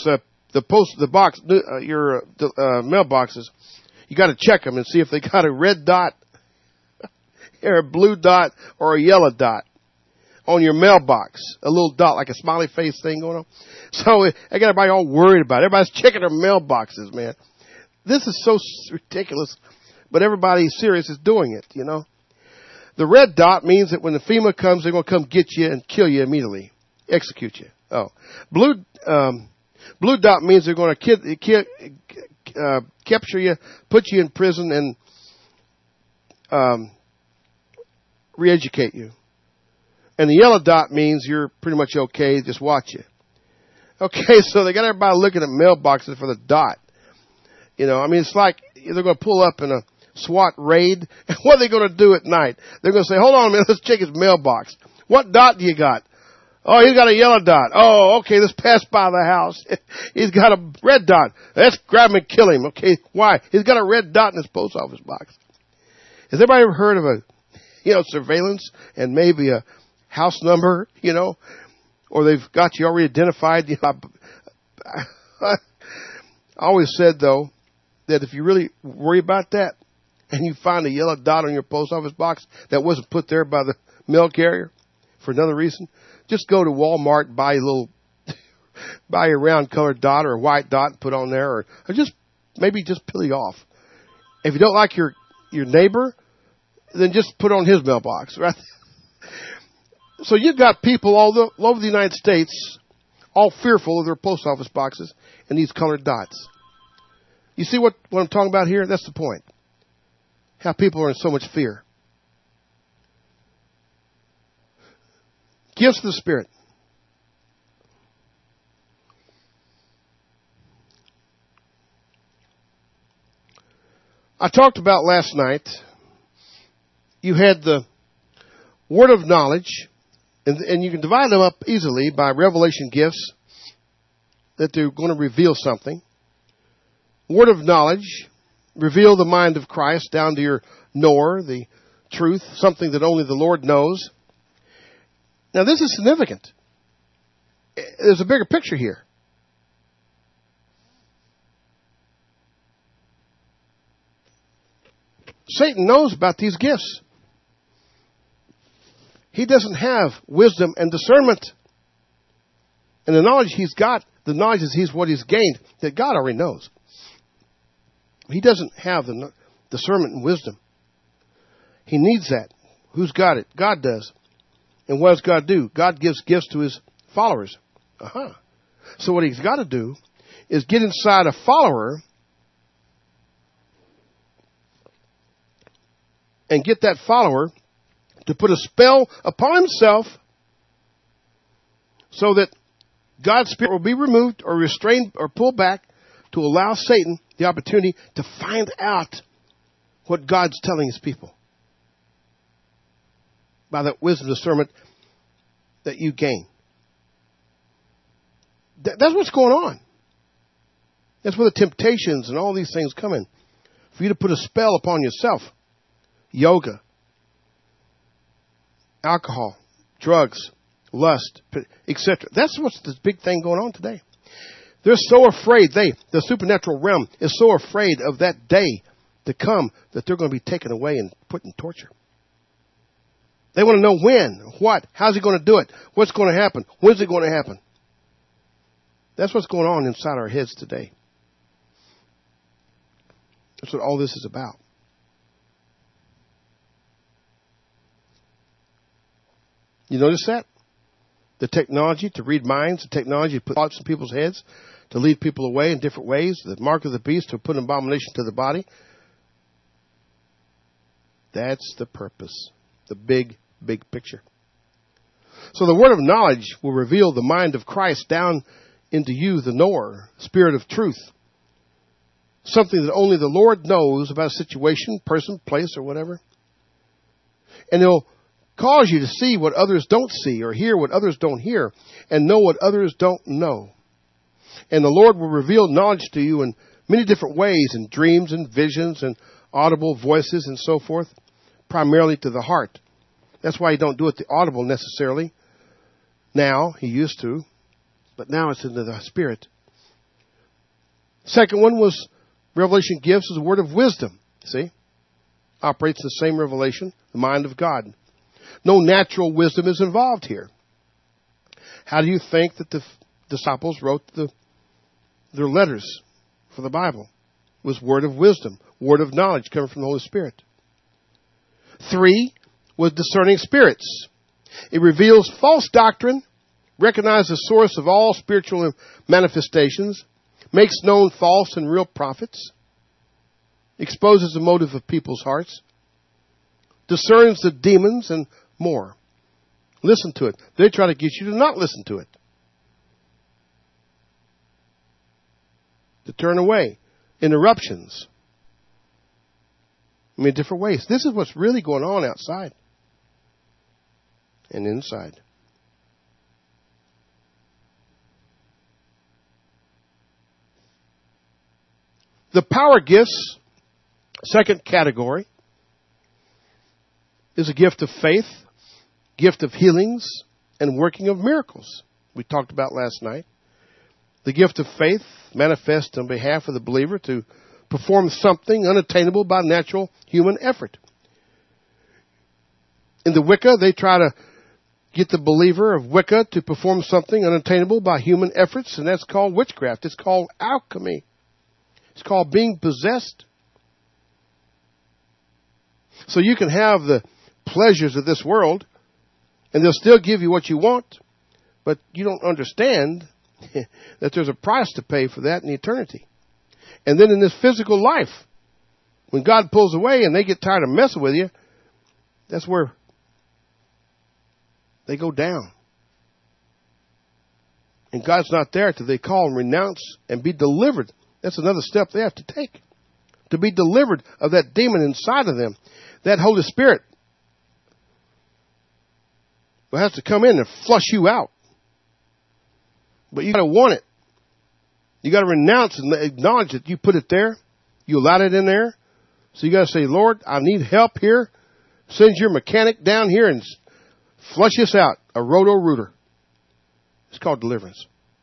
Speaker 2: your mailboxes, you got to check them and see if they got a red dot, or a blue dot, or a yellow dot on your mailbox, a little dot like a smiley face thing going on." So I got everybody all worried about it. Everybody's checking their mailboxes, man. This is so ridiculous, but everybody serious is doing it, you know. The red dot means that when the FEMA comes, they're going to come get you and kill you immediately, execute you. Oh, blue dot means they're going to capture you, put you in prison, and re-educate you. And the yellow dot means you're pretty much okay, just watch you. Okay, so they got everybody looking at mailboxes for the dot. You know, I mean, it's like they're going to pull up in a SWAT raid. And what are they going to do at night? They're going to say, "Hold on a minute, let's check his mailbox. What dot do you got?" "Oh, he's got a yellow dot." "Oh, okay, let's pass by the house. He's got a red dot. Let's grab him and kill him." "Okay, why?" "He's got a red dot in his post office box." Has anybody ever heard of surveillance and maybe a house number, you know, or they've got you already identified? You know, I always said, though, that if you really worry about that and you find a yellow dot on your post office box that wasn't put there by the mail carrier for another reason, just go to Walmart, buy a round colored dot or a white dot and put on there, or just peel you off. If you don't like your neighbor, then just put on his mailbox, right? So you've got people all over the United States all fearful of their post office boxes and these colored dots. You see what I'm talking about here? That's the point. How people are in so much fear. Gifts of the Spirit. I talked about last night, you had the word of knowledge, and you can divide them up easily by revelation gifts, that they're going to reveal something. Word of knowledge, reveal the mind of Christ down to your knower, the truth, something that only the Lord knows. Now this is significant. There's a bigger picture here. Satan knows about these gifts. He doesn't have wisdom and discernment. And the knowledge he's got, the knowledge is what he's gained, that God already knows. He doesn't have the discernment and wisdom. He needs that. Who's got it? God does. And what does God do? God gives gifts to his followers. So what he's got to do is get inside a follower and get that follower to put a spell upon himself so that God's Spirit will be removed or restrained or pulled back to allow Satan the opportunity to find out what God's telling his people by that wisdom discernment that you gain. That's what's going on. That's where the temptations and all these things come in. For you to put a spell upon yourself. Yoga, alcohol, drugs, lust, etc. That's what's this big thing going on today. They're so afraid, the supernatural realm is so afraid of that day to come that they're going to be taken away and put in torture. They want to know when, what, how's he going to do it, what's going to happen, when's it going to happen. That's what's going on inside our heads today. That's what all this is about. You notice that? The technology to read minds, the technology to put thoughts in people's heads, to lead people away in different ways, the mark of the beast to put an abomination to the body. That's the purpose, the big, big picture. So the word of knowledge will reveal the mind of Christ down into you, the knower, spirit of truth, something that only the Lord knows about a situation, person, place, or whatever. And He'll cause you to see what others don't see, or hear what others don't hear, and know what others don't know. And the Lord will reveal knowledge to you in many different ways, in dreams and visions and audible voices and so forth, primarily to the heart. That's why He don't do it the audible necessarily. Now, He used to, but now it's into the Spirit. Second one was revelation gifts as a word of wisdom. See? Operates the same revelation, the mind of God. No natural wisdom is involved here. How do you think that the disciples wrote their letters for the Bible? It was word of wisdom, word of knowledge coming from the Holy Spirit. 3 was discerning spirits. It reveals false doctrine, recognizes the source of all spiritual manifestations, makes known false and real prophets, exposes the motive of people's hearts, discerns the demons, and more. Listen to it. They try to get you to not listen to it. To turn away. Interruptions. I mean, different ways. This is what's really going on outside and inside. The power gifts, second category, is a gift of faith, gift of healings, and working of miracles. We talked about last night. The gift of faith manifests on behalf of the believer to perform something unattainable by natural human effort. In the Wicca, they try to get the believer of Wicca to perform something unattainable by human efforts, and that's called witchcraft. It's called alchemy. It's called being possessed. So you can have the pleasures of this world, and they'll still give you what you want, but you don't understand that there's a price to pay for that in eternity. And then in this physical life, when God pulls away and they get tired of messing with you, that's where they go down. And God's not there till they call and renounce and be delivered. That's another step they have to take. To be delivered of that demon inside of them. That Holy Spirit will have to come in and flush you out. But you got to want it. You got to renounce and acknowledge that you put it there. You allowed it in there. So you got to say, Lord, I need help here. Send your mechanic down here and flush this out. A roto-rooter. It's called deliverance.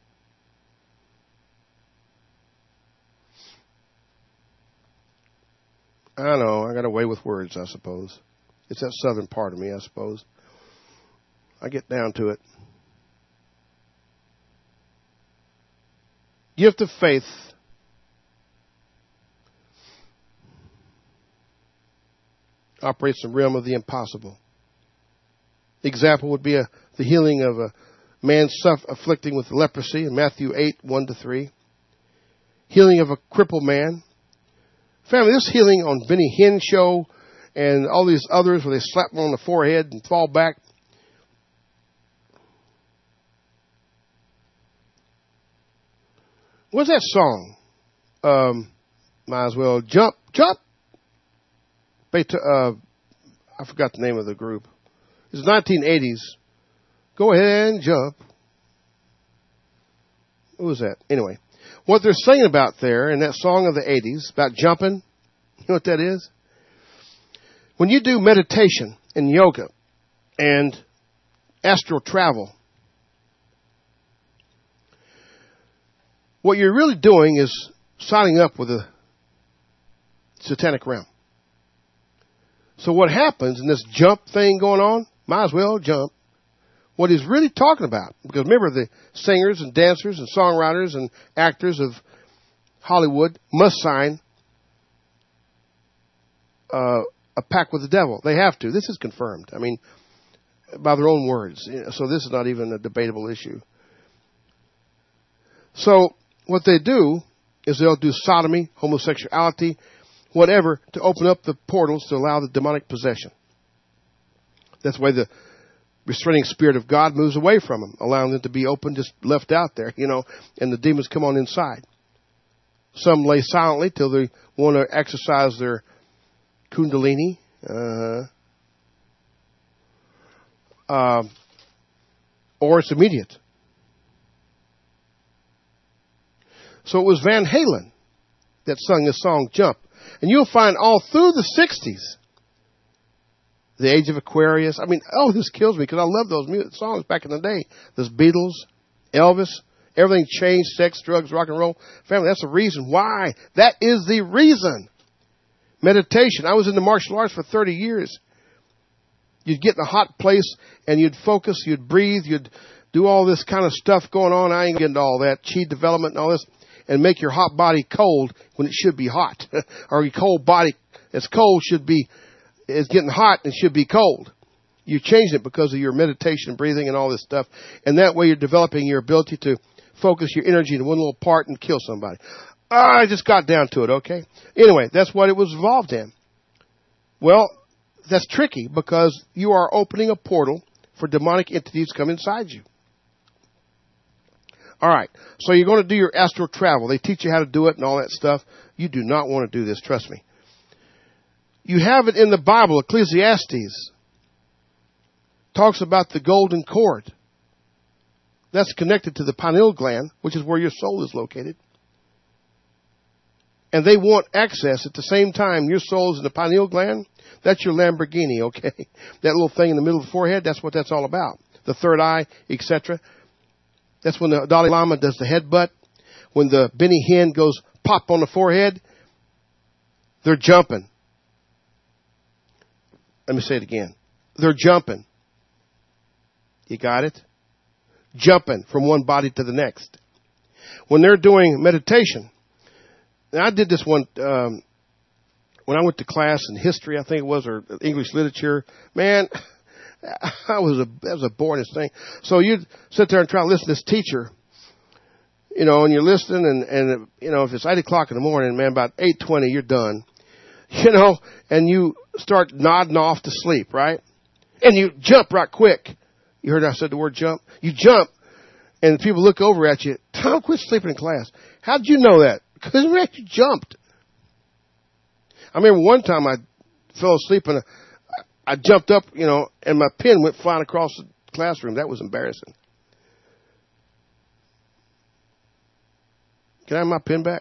Speaker 2: I know, I got away with words, I suppose. It's that southern part of me, I suppose. I get down to it. Gift of faith. Operates in the realm of the impossible. Example would be the healing of a man afflicting with leprosy in Matthew 8, 1-3. Healing of a crippled man. Family, this healing on Benny Hinn show and all these others where they slap them on the forehead and fall back. What's that song? Might as well jump. I forgot the name of the group. It's 1980s. Go ahead and jump. What was that? Anyway. What they're singing about there in that song of the 80s, about jumping, you know what that is? When you do meditation and yoga and astral travel, what you're really doing is signing up with the satanic realm. So what happens in this jump thing going on, might as well jump. What he's really talking about, because remember the singers and dancers and songwriters and actors of Hollywood must sign a pact with the devil. They have to. This is confirmed. I mean, by their own words. So this is not even a debatable issue. So what they do is they'll do sodomy, homosexuality, whatever, to open up the portals to allow the demonic possession. That's why the restraining spirit of God moves away from them, allowing them to be open, just left out there, and the demons come on inside. Some lay silently till they want to exercise their kundalini. Or it's immediate. So it was Van Halen that sung this song, Jump. And you'll find all through the 60s, the Age of Aquarius. I mean, this kills me because I love those songs back in the day. Those Beatles, Elvis, everything changed, sex, drugs, rock and roll. Family, that's the reason why. That is the reason. Meditation. I was in the martial arts for 30 years. You'd get in a hot place and you'd focus, you'd breathe, you'd do all this kind of stuff going on. I ain't getting into all that. Chi development and all this. And make your hot body cold when it should be hot. Or your cold body that's cold is getting hot and should be cold. You changed it because of your meditation, breathing, and all this stuff. And that way you're developing your ability to focus your energy in one little part and kill somebody. I just got down to it, okay? Anyway, that's what it was involved in. Well, that's tricky because you are opening a portal for demonic entities to come inside you. All right, so you're going to do your astral travel. They teach you how to do it and all that stuff. You do not want to do this, trust me. You have it in the Bible. Ecclesiastes talks about the golden cord. That's connected to the pineal gland, which is where your soul is located. And they want access at the same time. Your soul is in the pineal gland. That's your Lamborghini, okay? That little thing in the middle of the forehead, that's what that's all about. The third eye, etc. That's when the Dalai Lama does the headbutt. When the Benny Hinn goes pop on the forehead, they're jumping. Let me say it again. They're jumping. You got it? Jumping from one body to the next. When they're doing meditation, and I did this one when I went to class in history, I think it was, or English literature. Man, that was a boring thing. So you'd sit there and try to listen to this teacher, and you're listening, and if it's 8 o'clock in the morning, man, about 8:20, you're done, and you start nodding off to sleep, right? And you jump right quick. You heard I said the word jump? You jump, and people look over at you. Tom, quit sleeping in class. How'd you know that? Because you actually jumped. I remember one time I fell asleep and I jumped up, and my pen went flying across the classroom. That was embarrassing. Can I have my pen back?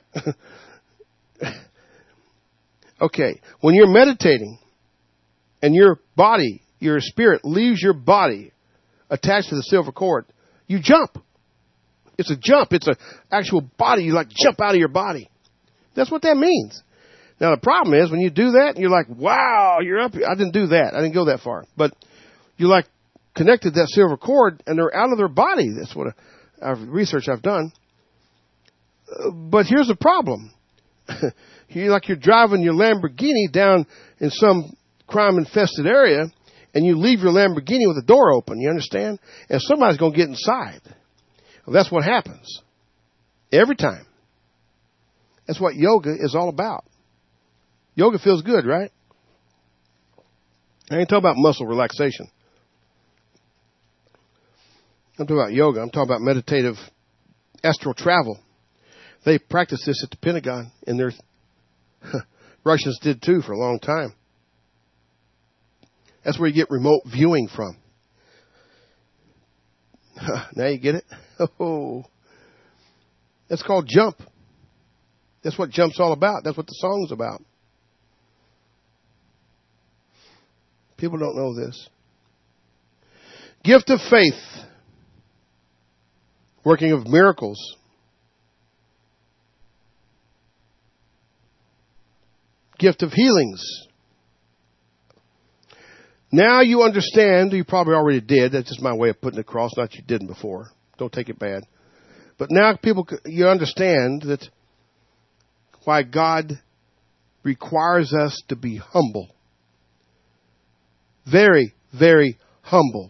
Speaker 2: Okay. When you're meditating and your body, your spirit leaves your body attached to the silver cord, you jump. It's a jump. It's an actual body. You jump out of your body. That's what that means. Now, the problem is when you do that, you're like, wow, you're up here. I didn't do that. I didn't go that far. But you connected that silver cord and they're out of their body. That's what research I've done. But here's the problem. You're driving your Lamborghini down in some crime-infested area and you leave your Lamborghini with the door open. You understand? And somebody's going to get inside. Well, that's what happens. Every time. That's what yoga is all about. Yoga feels good, right? I ain't talking about muscle relaxation. I'm talking about yoga. I'm talking about meditative astral travel. They practice this at the Pentagon, and Russians did too for a long time. That's where you get remote viewing from. Now you get it? Oh, that's called jump. That's what jump's all about. That's what the song's about. People don't know this. Gift of faith. Working of miracles. Gift of healings. Now you understand, you probably already did, that's just my way of putting it across, not you didn't before. Don't take it bad. But now you understand that why God requires us to be humble. Very, very humble.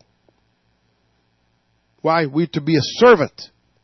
Speaker 2: Why? We're to be a servant.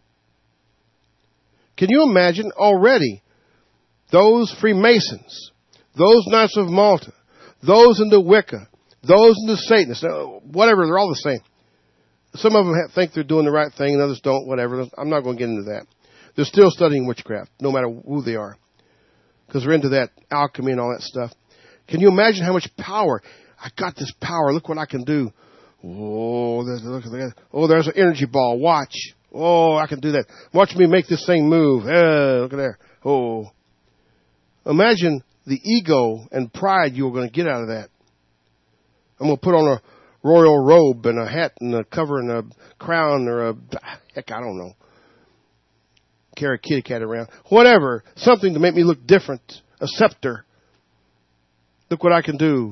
Speaker 2: Can you imagine already those Freemasons, those Knights of Malta, those in the Wicca, those in the Satanists, whatever, they're all the same. Some of them think they're doing the right thing and others don't, whatever. I'm not going to get into that. They're still studying witchcraft, no matter who they are, because they're into that alchemy and all that stuff. Can you imagine how much power? I got this power. Look what I can do. Oh, look at that. Oh, there's an energy ball. Watch. Oh, I can do that. Watch me make this thing move. Look at there. Oh. Imagine the ego and pride you're going to get out of that. I'm going to put on a royal robe and a hat and a cover and a crown or heck, I don't know. Carry a kitty cat around. Whatever. Something to make me look different. A scepter. Look what I can do.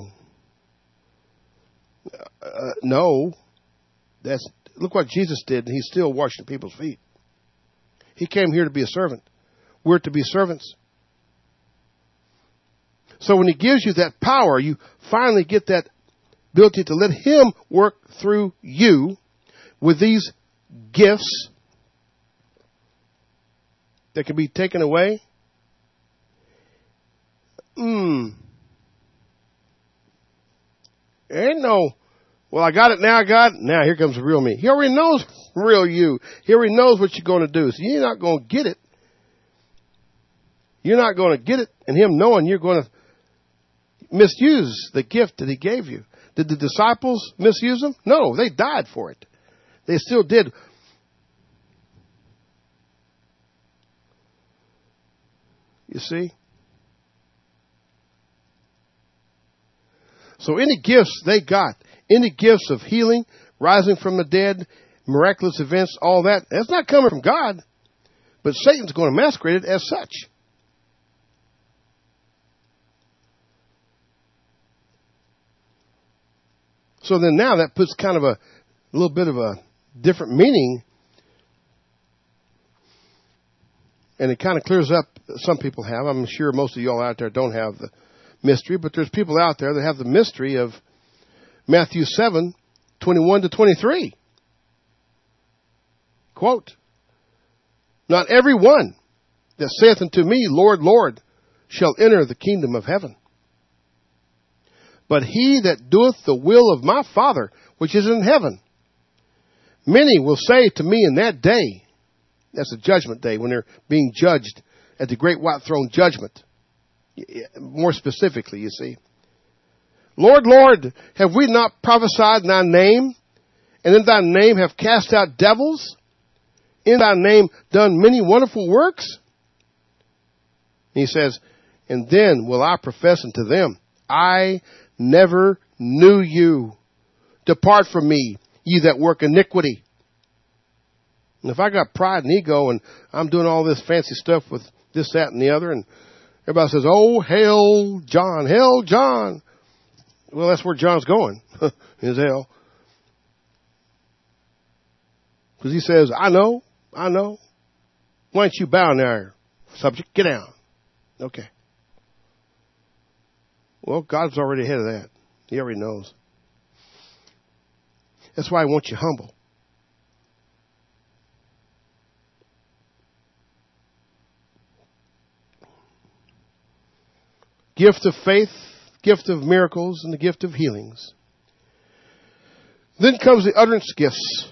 Speaker 2: No. Look what Jesus did, and he's still washing people's feet. He came here to be a servant. We're to be servants. So when he gives you that power, you finally get that ability to let him work through you with these gifts that can be taken away. Ain't no, well, I got it, now I got it. Now here comes the real me. He already knows real you. He already knows what you're going to do. So you're not going to get it. You're not going to get it. And him knowing you're going to misuse the gift that he gave you. Did the disciples misuse them? No, they died for it. They still did. You see? So any gifts they got, any gifts of healing, rising from the dead, miraculous events, all that, that's not coming from God. But Satan's going to masquerade it as such. So then now that puts kind of a little bit of a different meaning. And it kind of clears up, some people have. I'm sure most of y'all out there don't have the mystery, but there's people out there that have the mystery of Matthew 7:21-23. Quote, "Not every one that saith unto me, Lord, Lord, shall enter the kingdom of heaven, but he that doeth the will of my Father which is in heaven. Many will say to me in that day," that's the judgment day when they're being judged at the great white throne judgment. More specifically, you see. "Lord, Lord, have we not prophesied in thy name? And in thy name have cast out devils? In thy name done many wonderful works?" And he says, "And then will I profess unto them, I never knew you. Depart from me, ye that work iniquity." And if I got pride and ego and I'm doing all this fancy stuff with this, that, and the other, and everybody says, "Oh, hail John, hail John." Well, that's where John's going, is hell. Because he says, I know. Why don't you bow there, subject? Get down. Okay. Well, God's already ahead of that. He already knows. That's why he wants you humble. Gift of faith, gift of miracles, and the gift of healings. Then comes the utterance gifts.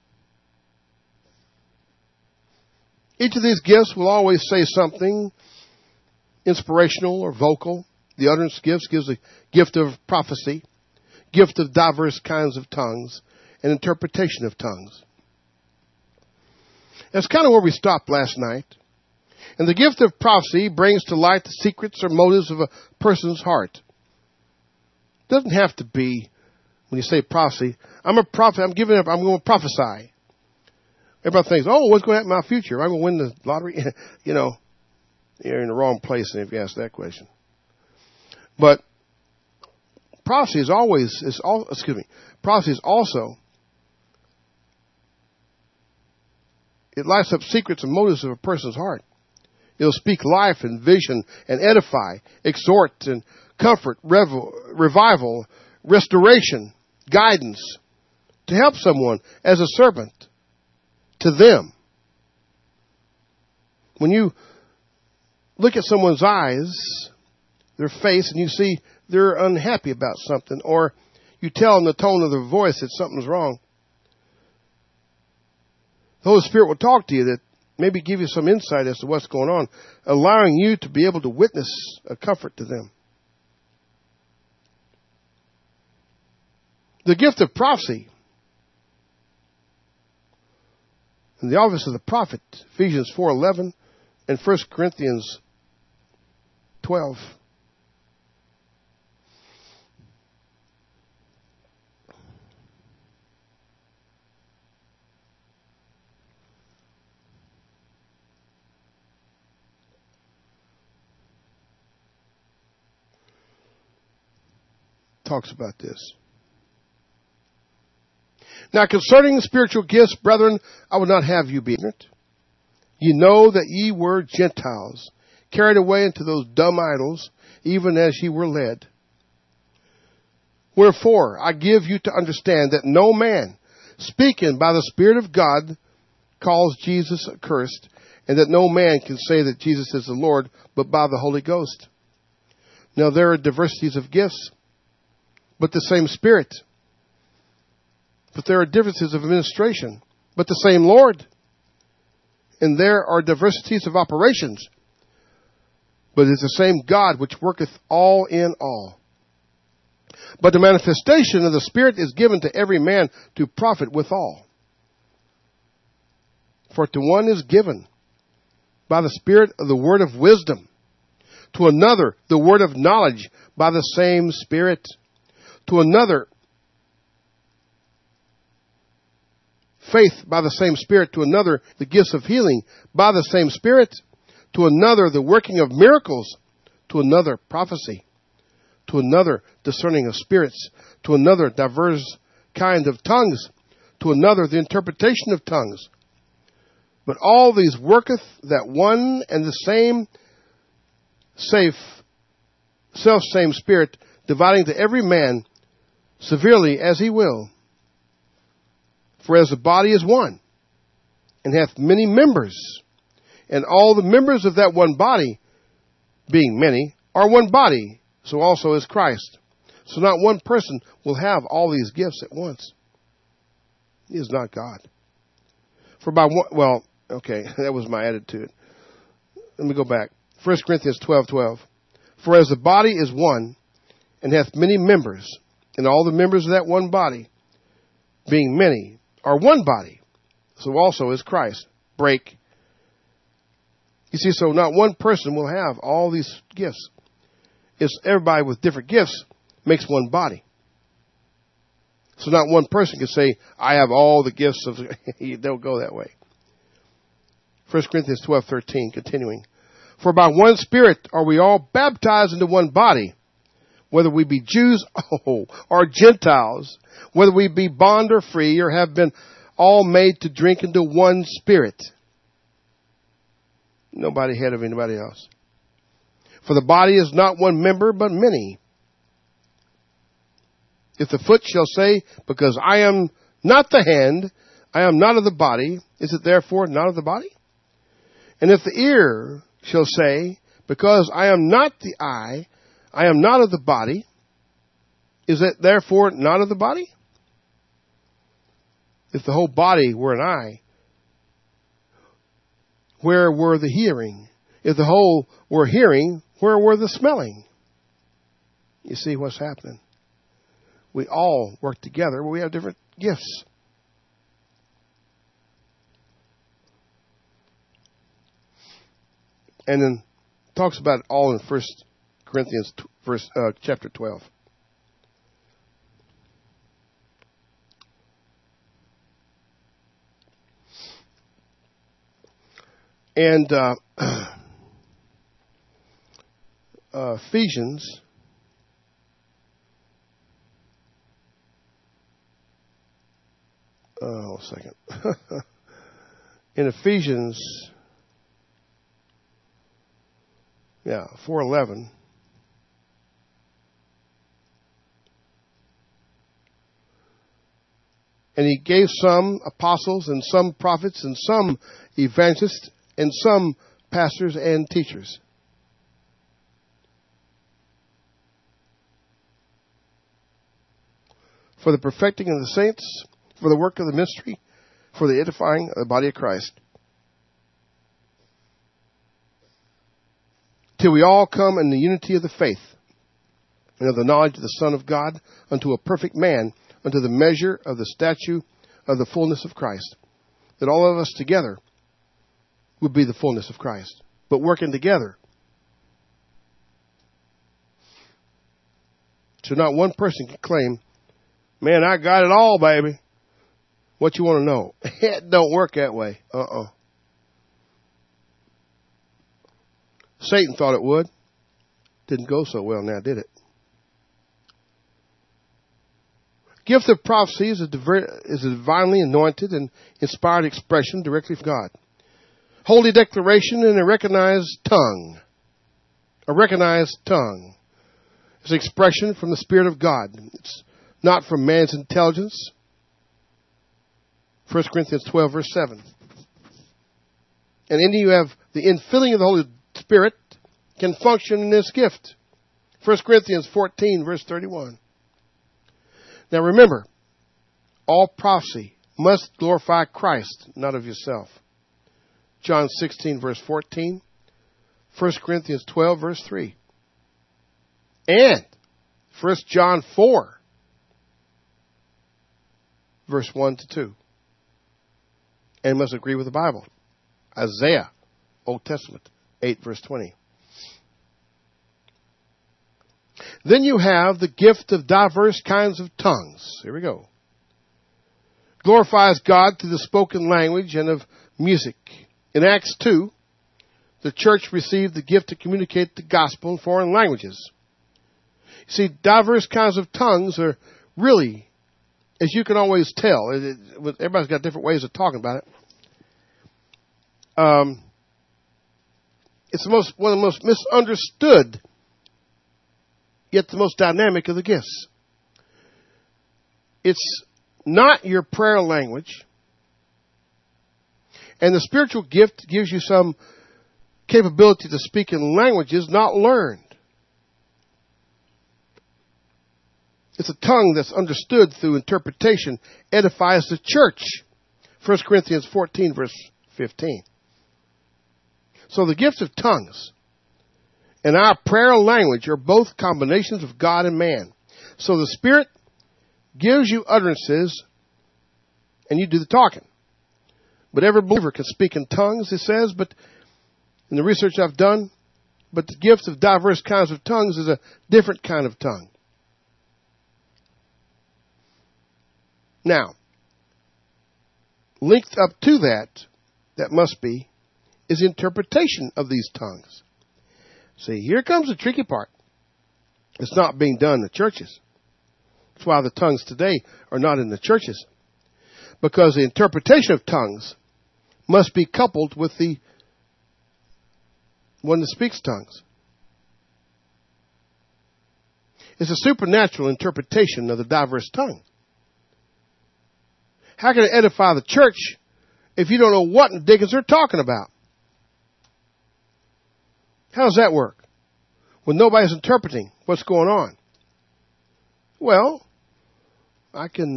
Speaker 2: Each of these gifts will always say something inspirational or vocal. The utterance gifts gives a gift of prophecy, gift of diverse kinds of tongues, and interpretation of tongues. That's kind of where we stopped last night. And the gift of prophecy brings to light the secrets or motives of a person's heart. It doesn't have to be, when you say prophecy, I'm a prophet, I'm going to prophesy. Everybody thinks, oh, what's going to happen in my future? I'm going to win the lottery? You know, you're in the wrong place if you ask that question. But prophecy is prophecy is also, it lights up secrets and motives of a person's heart. It'll speak life and vision and edify, exhort and comfort, revival, restoration, guidance, to help someone as a servant to them. When you look at someone's eyes, their face, and you see they're unhappy about something, or you tell in the tone of their voice that something's wrong, the Holy Spirit will talk to you that maybe give you some insight as to what's going on, allowing you to be able to witness a comfort to them. The gift of prophecy and the office of the prophet, Ephesians 4:11 and 1 Corinthians 12. Talks about this. Now concerning spiritual gifts, brethren, I would not have you be ignorant. You know that ye were Gentiles, carried away into those dumb idols, even as ye were led. Wherefore, I give you to understand that no man, speaking by the Spirit of God, calls Jesus accursed, and that no man can say that Jesus is the Lord, but by the Holy Ghost. Now there are diversities of gifts, but the same Spirit. But there are differences of administration, but the same Lord. And there are diversities of operations, but it is the same God which worketh all in all. But the manifestation of the Spirit is given to every man to profit withal. For to one is given by the Spirit of the word of wisdom, to another the word of knowledge by the same Spirit, to another faith by the same Spirit, to another the gifts of healing by the same Spirit, to another the working of miracles, to another prophecy, to another discerning of spirits, to another diverse kind of tongues, to another the interpretation of tongues. But all these worketh that one and the same self-same Spirit, dividing to every man severely as he will. For as the body is one, and hath many members, and all the members of that one body, being many, are one body, so also is Christ. So not one person will have all these gifts at once. He is not God. For by one, well, okay, that was my attitude. Let me go back. 1 Corinthians 12:12. For as the body is one, and hath many members, and all the members of that one body, being many, are one body, so also is Christ. Break. You see, so not one person will have all these gifts. It's everybody with different gifts makes one body. So not one person can say, I have all the gifts of... You don't go that way. 1 Corinthians 12:13, continuing. For by one Spirit are we all baptized into one body, whether we be Jews or Gentiles, whether we be bond or free, or have been all made to drink into one Spirit. Nobody ahead of anybody else. For the body is not one member, but many. If the foot shall say, because I am not the hand, I am not of the body, is it therefore not of the body? And if the ear shall say, because I am not the eye, I am not of the body, is it therefore not of the body? If the whole body were an eye, where were the hearing? If the whole were hearing, where were the smelling? You see what's happening. We all work together, but we have different gifts. And then talks about it all in 1 Corinthians chapter 12. And Ephesians a second. In Ephesians 4:11. And he gave some apostles and some prophets and some evangelists and some pastors and teachers. For the perfecting of the saints, for the work of the ministry, for the edifying of the body of Christ, till we all come in the unity of the faith and of the knowledge of the Son of God, unto a perfect man, unto the measure of the stature of the fullness of Christ. That all of us together would be the fullness of Christ, but working together. So not one person can claim, man, I got it all, baby. What you want to know? It don't work that way. Satan thought it would. Didn't go so well now, did it? Gift of prophecy is a divinely anointed and inspired expression directly from God. Holy declaration in a recognized tongue. A recognized tongue. It's an expression from the Spirit of God. It's not from man's intelligence. 1 Corinthians 12, verse 7. And in you have the infilling of the Holy Spirit can function in this gift. 1 Corinthians 14, verse 31. Now remember, all prophecy must glorify Christ, not of yourself. John 16, verse 14. 1 Corinthians 12, verse 3. And 1 John 4, verse 1 to 2. And must agree with the Bible. Isaiah, Old Testament, 8, verse 20. Then you have the gift of diverse kinds of tongues. Here we go. Glorifies God through the spoken language and of music. In Acts 2, the church received the gift to communicate the gospel in foreign languages. You see, diverse kinds of tongues are really, as you can always tell, everybody's got different ways of talking about it. It's one of the most misunderstood, yet the most dynamic of the gifts. It's not your prayer language. And the spiritual gift gives you some capability to speak in languages not learned. It's a tongue that's understood through interpretation, edifies the church. 1 Corinthians 14, verse 15. So the gifts of tongues and our prayer language are both combinations of God and man. So the Spirit gives you utterances and you do the talking. But every believer can speak in tongues, it says, but in the research I've done, but the gift of diverse kinds of tongues is a different kind of tongue. Now, linked up to that must be, is interpretation of these tongues. See, here comes the tricky part. It's not being done in the churches. That's why the tongues today are not in the churches. Because the interpretation of tongues must be coupled with the one that speaks tongues. It's a supernatural interpretation of the diverse tongue. How can it edify the church if you don't know what in the dickens they're talking about? How does that work? When nobody's interpreting what's going on. Well, I can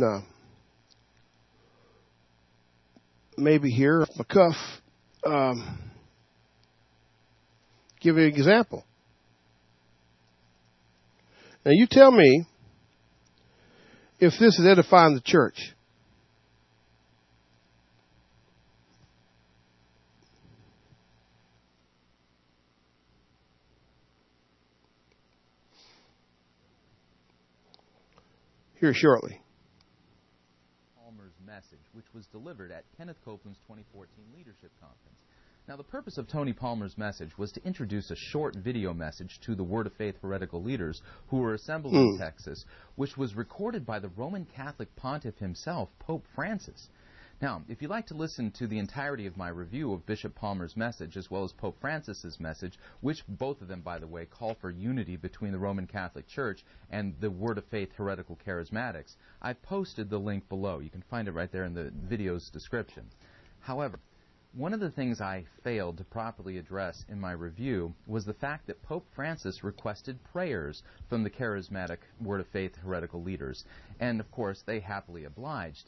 Speaker 2: maybe here off my cuff give you an example. Now you tell me if this is edifying the church. Here shortly.
Speaker 5: Palmer's message, which was delivered at Kenneth Copeland's 2014 Leadership Conference. Now, the purpose of Tony Palmer's message was to introduce a short video message to the Word of Faith heretical leaders who were assembled in Texas, which was recorded by the Roman Catholic Pontiff himself, Pope Francis. Now, if you'd like to listen to the entirety of my review of Bishop Palmer's message, as well as Pope Francis's message, which both of them, by the way, call for unity between the Roman Catholic Church and the Word of Faith heretical charismatics, I've posted the link below. You can find it right there in the video's description. However, one of the things I failed to properly address in my review was the fact that Pope Francis requested prayers from the charismatic Word of Faith heretical leaders, and of course they happily obliged.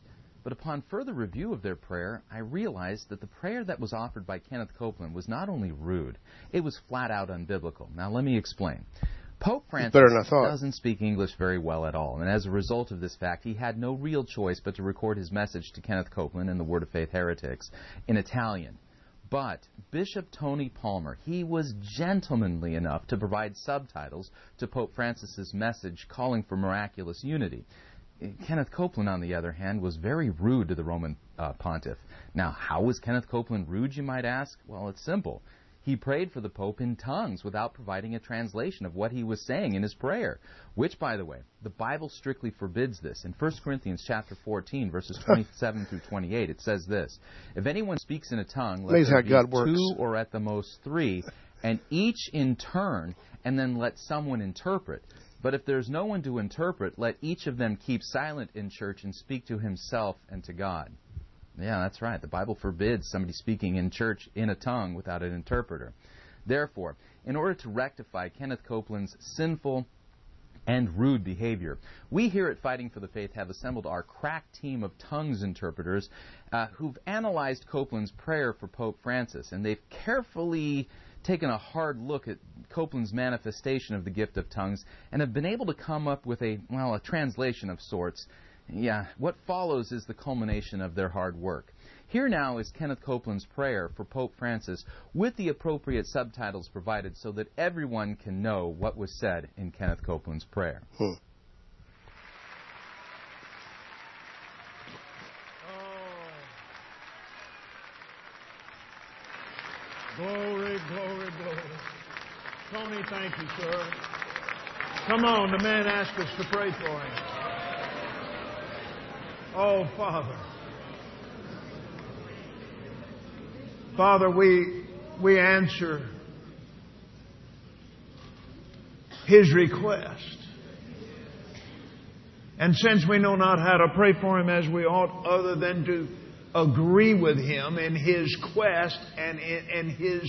Speaker 5: But upon further review of their prayer, I realized that the prayer that was offered by Kenneth Copeland was not only rude, it was flat out unbiblical. Now let me explain. Pope Francis doesn't speak English very well at all, and as a result of this fact, he had no real choice but to record his message to Kenneth Copeland and the Word of Faith Heretics in Italian. But Bishop Tony Palmer, he was gentlemanly enough to provide subtitles to Pope Francis's message calling for miraculous unity. Kenneth Copeland, on the other hand, was very rude to the Roman pontiff. Now, how was Kenneth Copeland rude, you might ask? Well, it's simple. He prayed for the Pope in tongues without providing a translation of what he was saying in his prayer, which, by the way, the Bible strictly forbids this. In 1 Corinthians chapter 14, verses 27 through 28, it says this, "If anyone speaks in a tongue, let there be two or at the most three, and each in turn, and then let someone interpret. But if there's no one to interpret, let each of them keep silent in church and speak to himself and to God." Yeah, that's right. The Bible forbids somebody speaking in church in a tongue without an interpreter. Therefore, in order to rectify Kenneth Copeland's sinful and rude behavior, we here at Fighting for the Faith have assembled our crack team of tongues interpreters who've analyzed Copeland's prayer for Pope Francis, and they've carefully taken a hard look at Copeland's manifestation of the gift of tongues and have been able to come up with a translation of sorts. Yeah, what follows is the culmination of their hard work. Here now is Kenneth Copeland's prayer for Pope Francis with the appropriate subtitles provided so that everyone can know what was said in Kenneth Copeland's prayer.
Speaker 6: Glory, glory, glory. Tony, thank you, sir. Come on, the man asked us to pray for him. Oh, Father. Father, we answer his request. And since we know not how to pray for him as we ought, other than to agree with him in his quest and in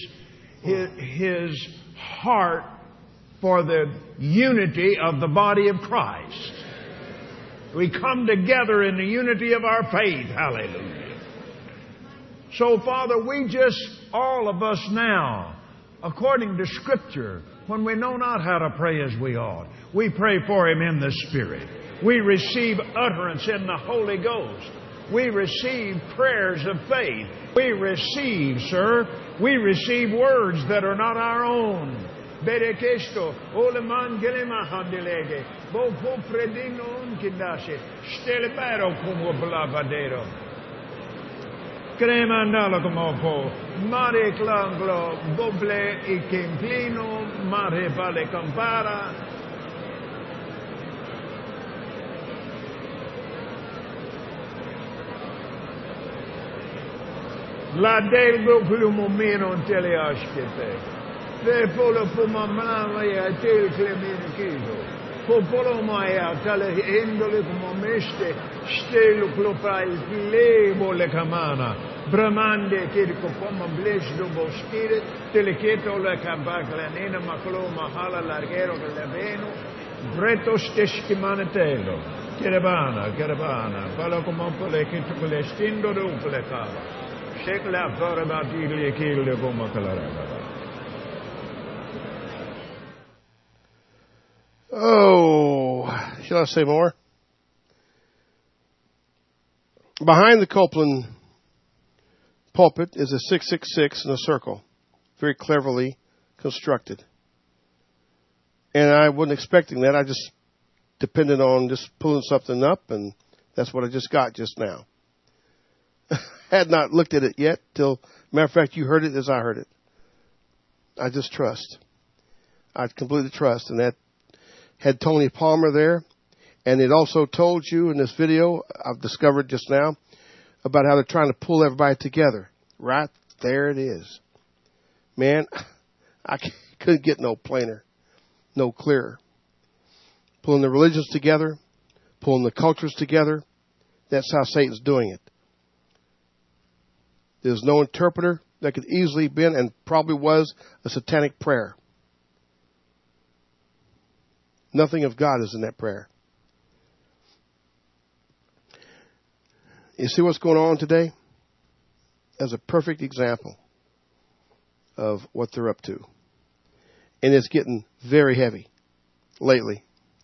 Speaker 6: his heart for the unity of the body of Christ. We come together in the unity of our faith. Hallelujah. So, Father, we just, all of us now, according to Scripture, when we know not how to pray as we ought, we pray for him in the Spirit. We receive utterance in the Holy Ghost. We receive prayers of faith. We receive, sir, words that are not our own. Berekesto, oleman gelema handilege, bo predino unkindashe, stelebero como blavadero. Crema andalo como po, mare clanglo, boble e kemplino, mare vale campara. La del gruppo meno teleaskete. Le polo pumamama e tel clemine kido. Popolo maia tale endole como meste, stelo clopai lebo le camana. Bramande kirko poma blesh do boskire, teleketo le kabak la nena maklo mahala largero che le veno. Breto steski manetelo. Caravana, palo como pole che tu le stindo do le cava.
Speaker 2: Oh, shall I say more? Behind the Copeland pulpit is a 666 in a circle, very cleverly constructed. And I wasn't expecting that. I just depended on just pulling something up, and that's what I just got just now. Had not looked at it yet till, matter of fact, you heard it as I heard it. I just trust. I completely trust. And that had Tony Palmer there. And it also told you in this video, I've discovered just now, about how they're trying to pull everybody together. Right there it is. Man, I couldn't get no plainer, no clearer. Pulling the religions together, pulling the cultures together. That's how Satan's doing it. There's no interpreter. That could easily been and probably was a satanic prayer. Nothing of God is in that prayer. You see what's going on today? As a perfect example of what they're up to. And it's getting very heavy lately.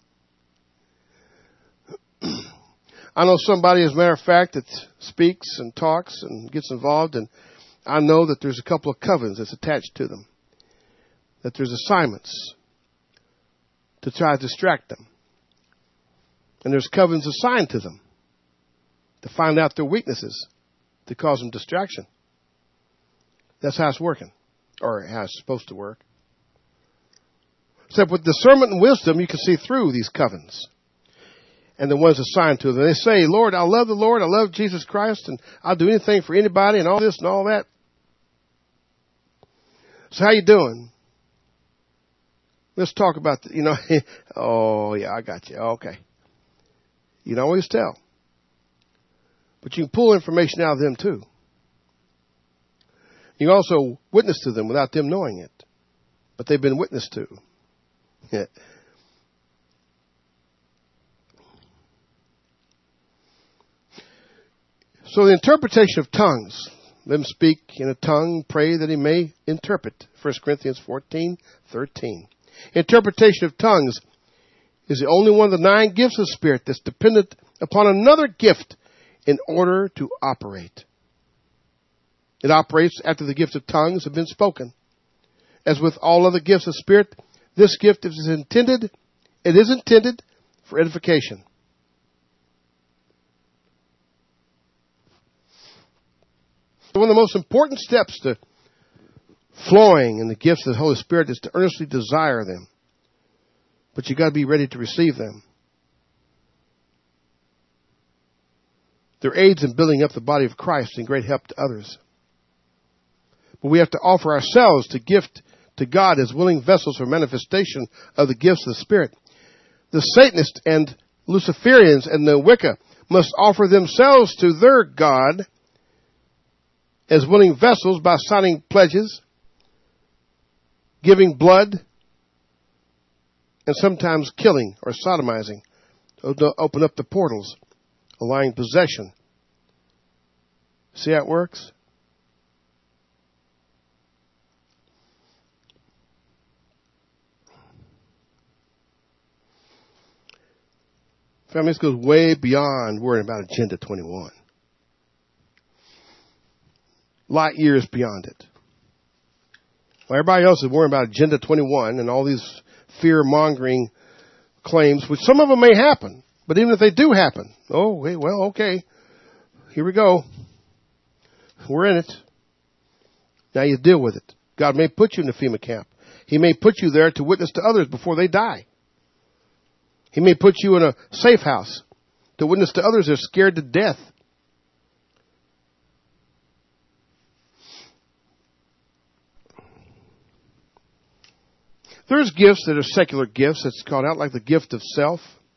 Speaker 2: I know somebody, as a matter of fact, that speaks and talks and gets involved, and I know that there's a couple of covens that's attached to them. That there's assignments to try to distract them. And there's covens assigned to them to find out their weaknesses to cause them distraction. That's how it's working, or how it's supposed to work. Except with discernment and wisdom, you can see through these covens and the ones assigned to them. They say, Lord, I love Jesus Christ, and I'll do anything for anybody and all this and all that. So how you doing? Let's talk about, oh, yeah, I got you. Okay. You can always tell. But you can pull information out of them, too. You can also witness to them without them knowing it. But they've been witnessed to. Yeah. So the interpretation of tongues. Let him speak in a tongue, pray that he may interpret. 1 Corinthians 14:13. Interpretation of tongues is the only one of the 9 gifts of the Spirit that's dependent upon another gift in order to operate. It operates after the gift of tongues have been spoken. As with all other gifts of Spirit, this gift is intended for edification. One of the most important steps to flowing in the gifts of the Holy Spirit is to earnestly desire them. But you got to be ready to receive them. They're aids in building up the body of Christ and great help to others. But we have to offer ourselves to gift to God as willing vessels for manifestation of the gifts of the Spirit. The Satanists and Luciferians and the Wicca must offer themselves to their God as willing vessels by signing pledges, giving blood, and sometimes killing or sodomizing to open up the portals, allowing possession. See how it works? Family, this goes way beyond worrying about Agenda 21. Light years beyond it. Well, everybody else is worrying about Agenda 21 and all these fear-mongering claims, which some of them may happen. But even if they do happen, okay, here we go. We're in it. Now you deal with it. God may put you in a FEMA camp. He may put you there to witness to others before they die. He may put you in a safe house to witness to others that are scared to death. There's gifts that are secular gifts that's called out, like the gift of self,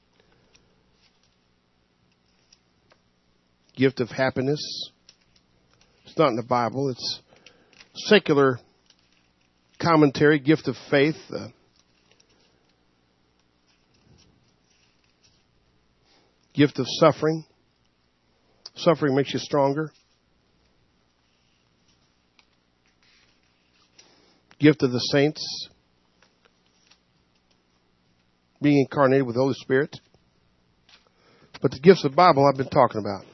Speaker 2: gift of happiness. It's not in the Bible. It's secular commentary, gift of faith, gift of suffering. Suffering makes you stronger. Gift of the saints. Being incarnated with the Holy Spirit. But the gifts of the Bible I've been talking about.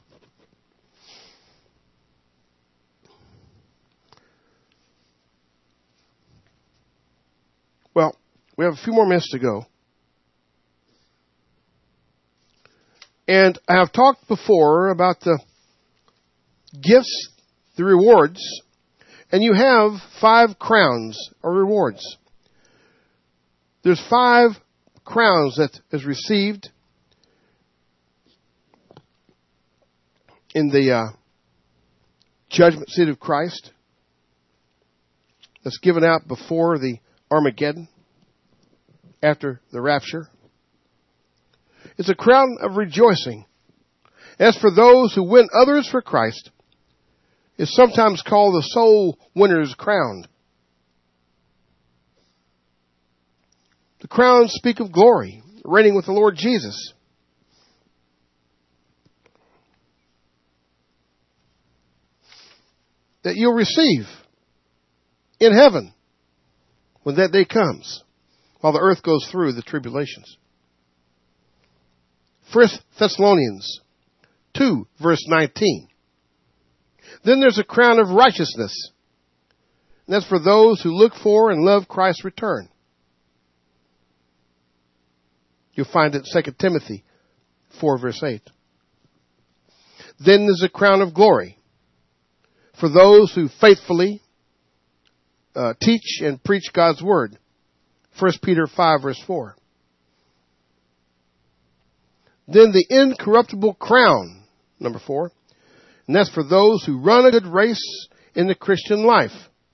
Speaker 2: Well, we have a few more minutes to go. And I have talked before about the gifts, the rewards, and you have 5 crowns or rewards. There's 5 crowns that is received in the judgment seat of Christ. That's given out before the Armageddon, after the rapture. It's a crown of rejoicing. As for those who win others for Christ, it's sometimes called the soul winner's crown. The crowns speak of glory, reigning with the Lord Jesus. that you'll receive in heaven when that day comes, while the earth goes through the tribulations. 1 Thessalonians 2, verse 19. Then there's a crown of righteousness. And that's for those who look for and love Christ's return. You'll find it in 2 Timothy 4, verse 8. Then there's a crown of glory for those who faithfully teach and preach God's word. 1 Peter 5, verse 4. Then the incorruptible crown, number 4. And that's for those who run a good race in the Christian life.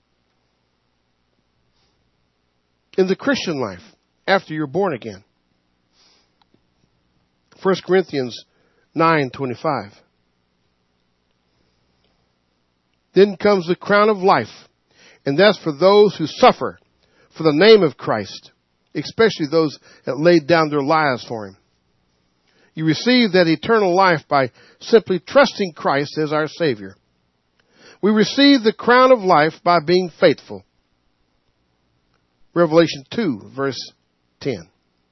Speaker 2: In the Christian life, after you're born again. 1 Corinthians 9:25. Then comes the crown of life, and that's for those who suffer for the name of Christ, especially those that laid down their lives for Him. You receive that eternal life by simply trusting Christ as our Savior. We receive the crown of life by being faithful. Revelation 2, verse 10.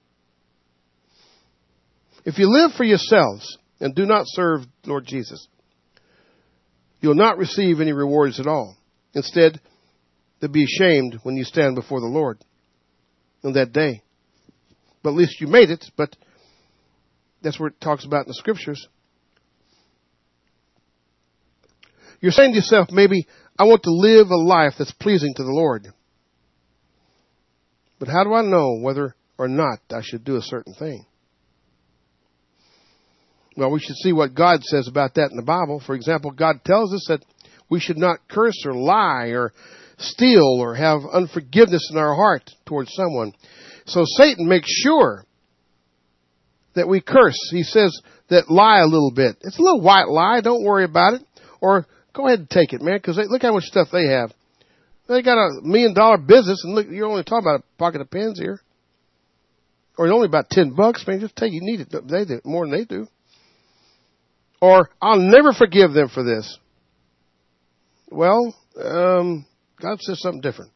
Speaker 2: If you live for yourselves and do not serve Lord Jesus, you'll not receive any rewards at all. Instead, they'll be ashamed when you stand before the Lord on that day. But at least you made it, but that's what it talks about in the Scriptures. You're saying to yourself, maybe, I want to live a life that's pleasing to the Lord. But how do I know whether or not I should do a certain thing? Well, we should see what God says about that in the Bible. For example, God tells us that we should not curse or lie or steal or have unforgiveness in our heart towards someone. So Satan makes sure that we curse. He says that lie a little bit. It's a little white lie. Don't worry about it. Or go ahead and take it, man, because look how much stuff they have. They got $1 million business, and look, you're only talking about a pocket of pens here. Or it's only about $10, man. Just take it. You need it. They do more than they do. Or I'll never forgive them for this. Well, God says something different.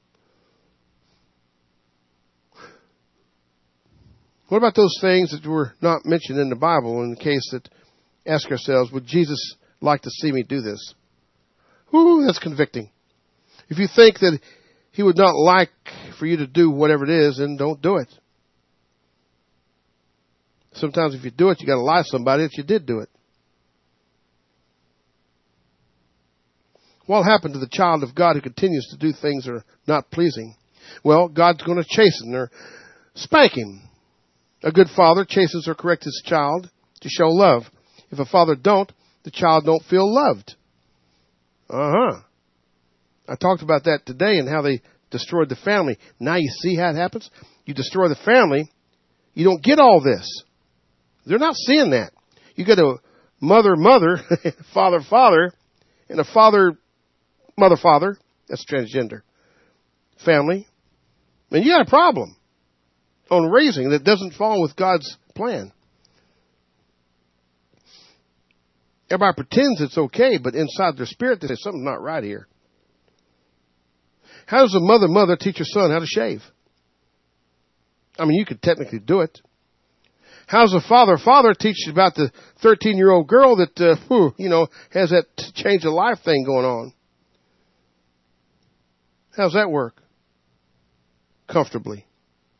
Speaker 2: What about those things that were not mentioned in the Bible in the case that ask ourselves, would Jesus like to see me do this? Whoo, that's convicting. If you think that He would not like for you to do whatever it is, then don't do it. Sometimes if you do it, you got to lie to somebody that you did do it. What will happen to the child of God who continues to do things that are not pleasing? Well, God's going to chasten or spank him. A good father chastens or corrects his child to show love. If a father don't, the child don't feel loved. I talked about that today and how they destroyed the family. Now you see how it happens? You destroy the family, you don't get all this. They're not seeing that. You get a mother, father, and a father, mother, that's transgender family. And you got a problem on raising that doesn't fall with God's plan. Everybody pretends it's okay, but inside their spirit, they say something's not right here. How does a mother teach her son how to shave? I mean, you could technically do it. How does a father teach about the 13-year-old girl that, has that change of life thing going on? How's that work? Comfortably.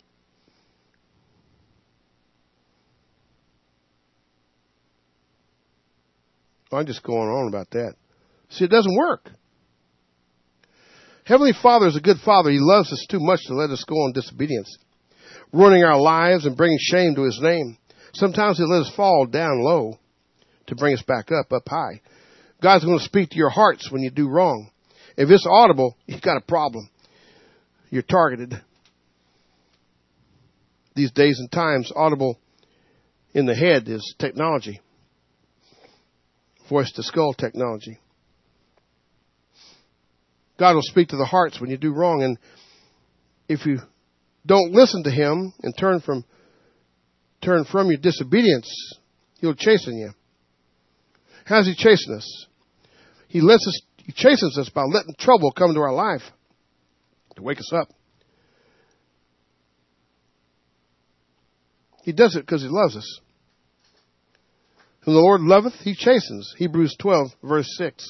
Speaker 2: I'm just going on about that. See, it doesn't work. Heavenly Father is a good Father. He loves us too much to let us go on disobedience, ruining our lives and bringing shame to His name. Sometimes He let us fall down low to bring us back up high. God's going to speak to your hearts when you do wrong. If it's audible, you've got a problem. You're targeted. These days and times, audible in the head is technology. Voice to skull technology. God will speak to the hearts when you do wrong. And if you don't listen to Him and turn from your disobedience, He'll chasten you. How does He chasten us? He lets us He chastens us by letting trouble come into our life to wake us up. He does it because he loves us. Whom the Lord loveth, he chastens. Hebrews 12, verse 6.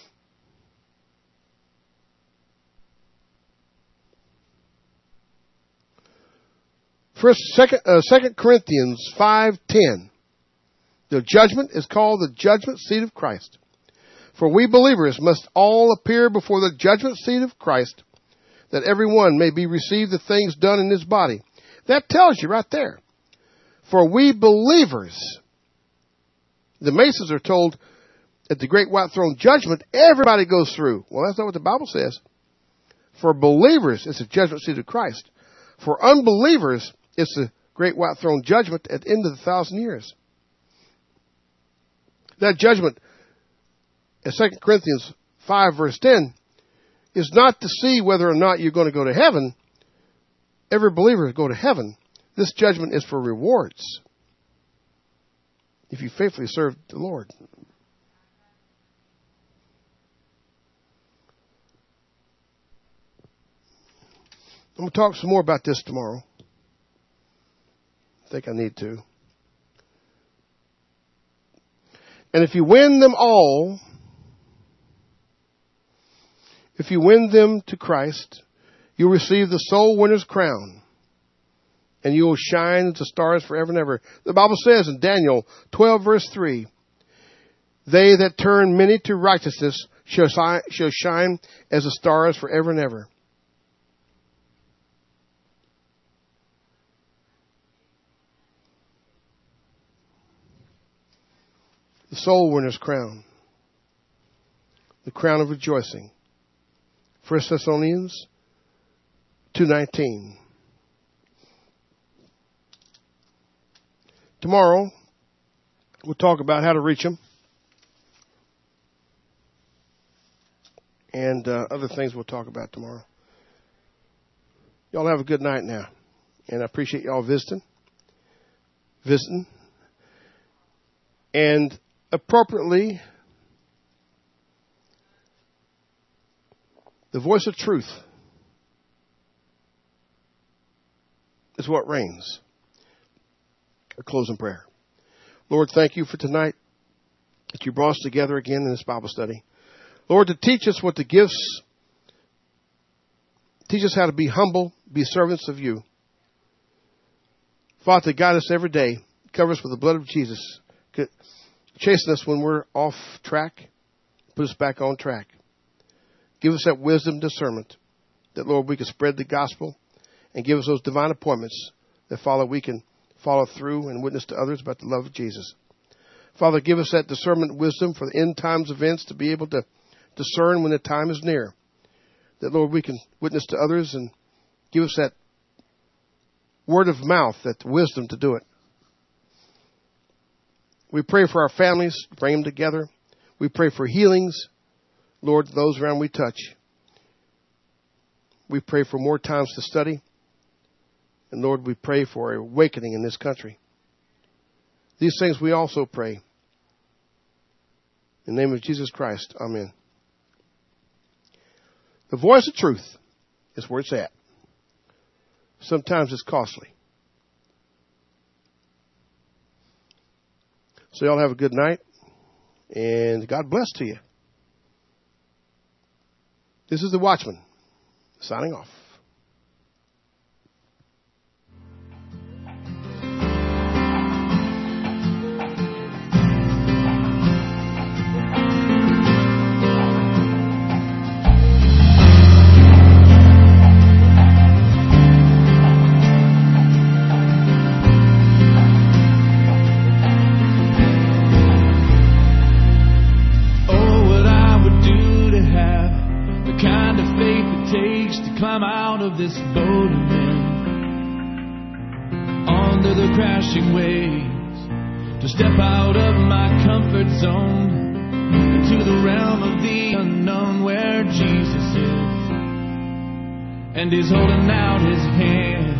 Speaker 2: Second Corinthians 5:10. The judgment is called the judgment seat of Christ. For we believers must all appear before the judgment seat of Christ, that every one may be received the things done in his body. That tells you right there. For we believers, the Masons are told at the great white throne judgment, everybody goes through. Well, that's not what the Bible says. For believers, it's the judgment seat of Christ. For unbelievers, it's the great white throne judgment at the end of the 1,000 years. That judgment, in 2 Corinthians 5, verse 10, is not to see whether or not you're going to go to heaven. Every believer will go to heaven. This judgment is for rewards if you faithfully serve the Lord. I'm going to talk some more about this tomorrow. I think I need to. And if you win them all, if you win them to Christ, you'll receive the soul winner's crown. And you will shine as the stars forever and ever. The Bible says in Daniel 12, verse 3, they that turn many to righteousness shall shine as the stars forever and ever. The soul winner's crown. The crown of rejoicing. 1 Thessalonians 2:19. Tomorrow, we'll talk about how to reach them. And other things we'll talk about tomorrow. Y'all have a good night now. And I appreciate y'all visiting. And appropriately, the voice of truth is what reigns. A closing prayer. Lord, thank you for tonight that you brought us together again in this Bible study. Lord, to teach us what the gifts, teach us how to be humble, be servants of you. Father, to guide us every day, cover us with the blood of Jesus, chasten us when we're off track, put us back on track. Give us that wisdom, discernment, that, Lord, we can spread the gospel and give us those divine appointments that, Father, we can follow through and witness to others about the love of Jesus. Father, give us that discernment wisdom for the end times events to be able to discern when the time is near. That, Lord, we can witness to others and give us that word of mouth, that wisdom to do it. We pray for our families, bring them together. We pray for healings, Lord, those around we touch. We pray for more times to study. And Lord, we pray for awakening in this country. These things we also pray. In the name of Jesus Christ, amen. The voice of truth is where it's at. Sometimes it's costly. So y'all have a good night. And God bless to you. This is the Watchman signing off.
Speaker 1: Climb out of this boat and then onto the crashing waves, to step out of my comfort zone into the realm of the unknown where Jesus is, and he's holding out his hand.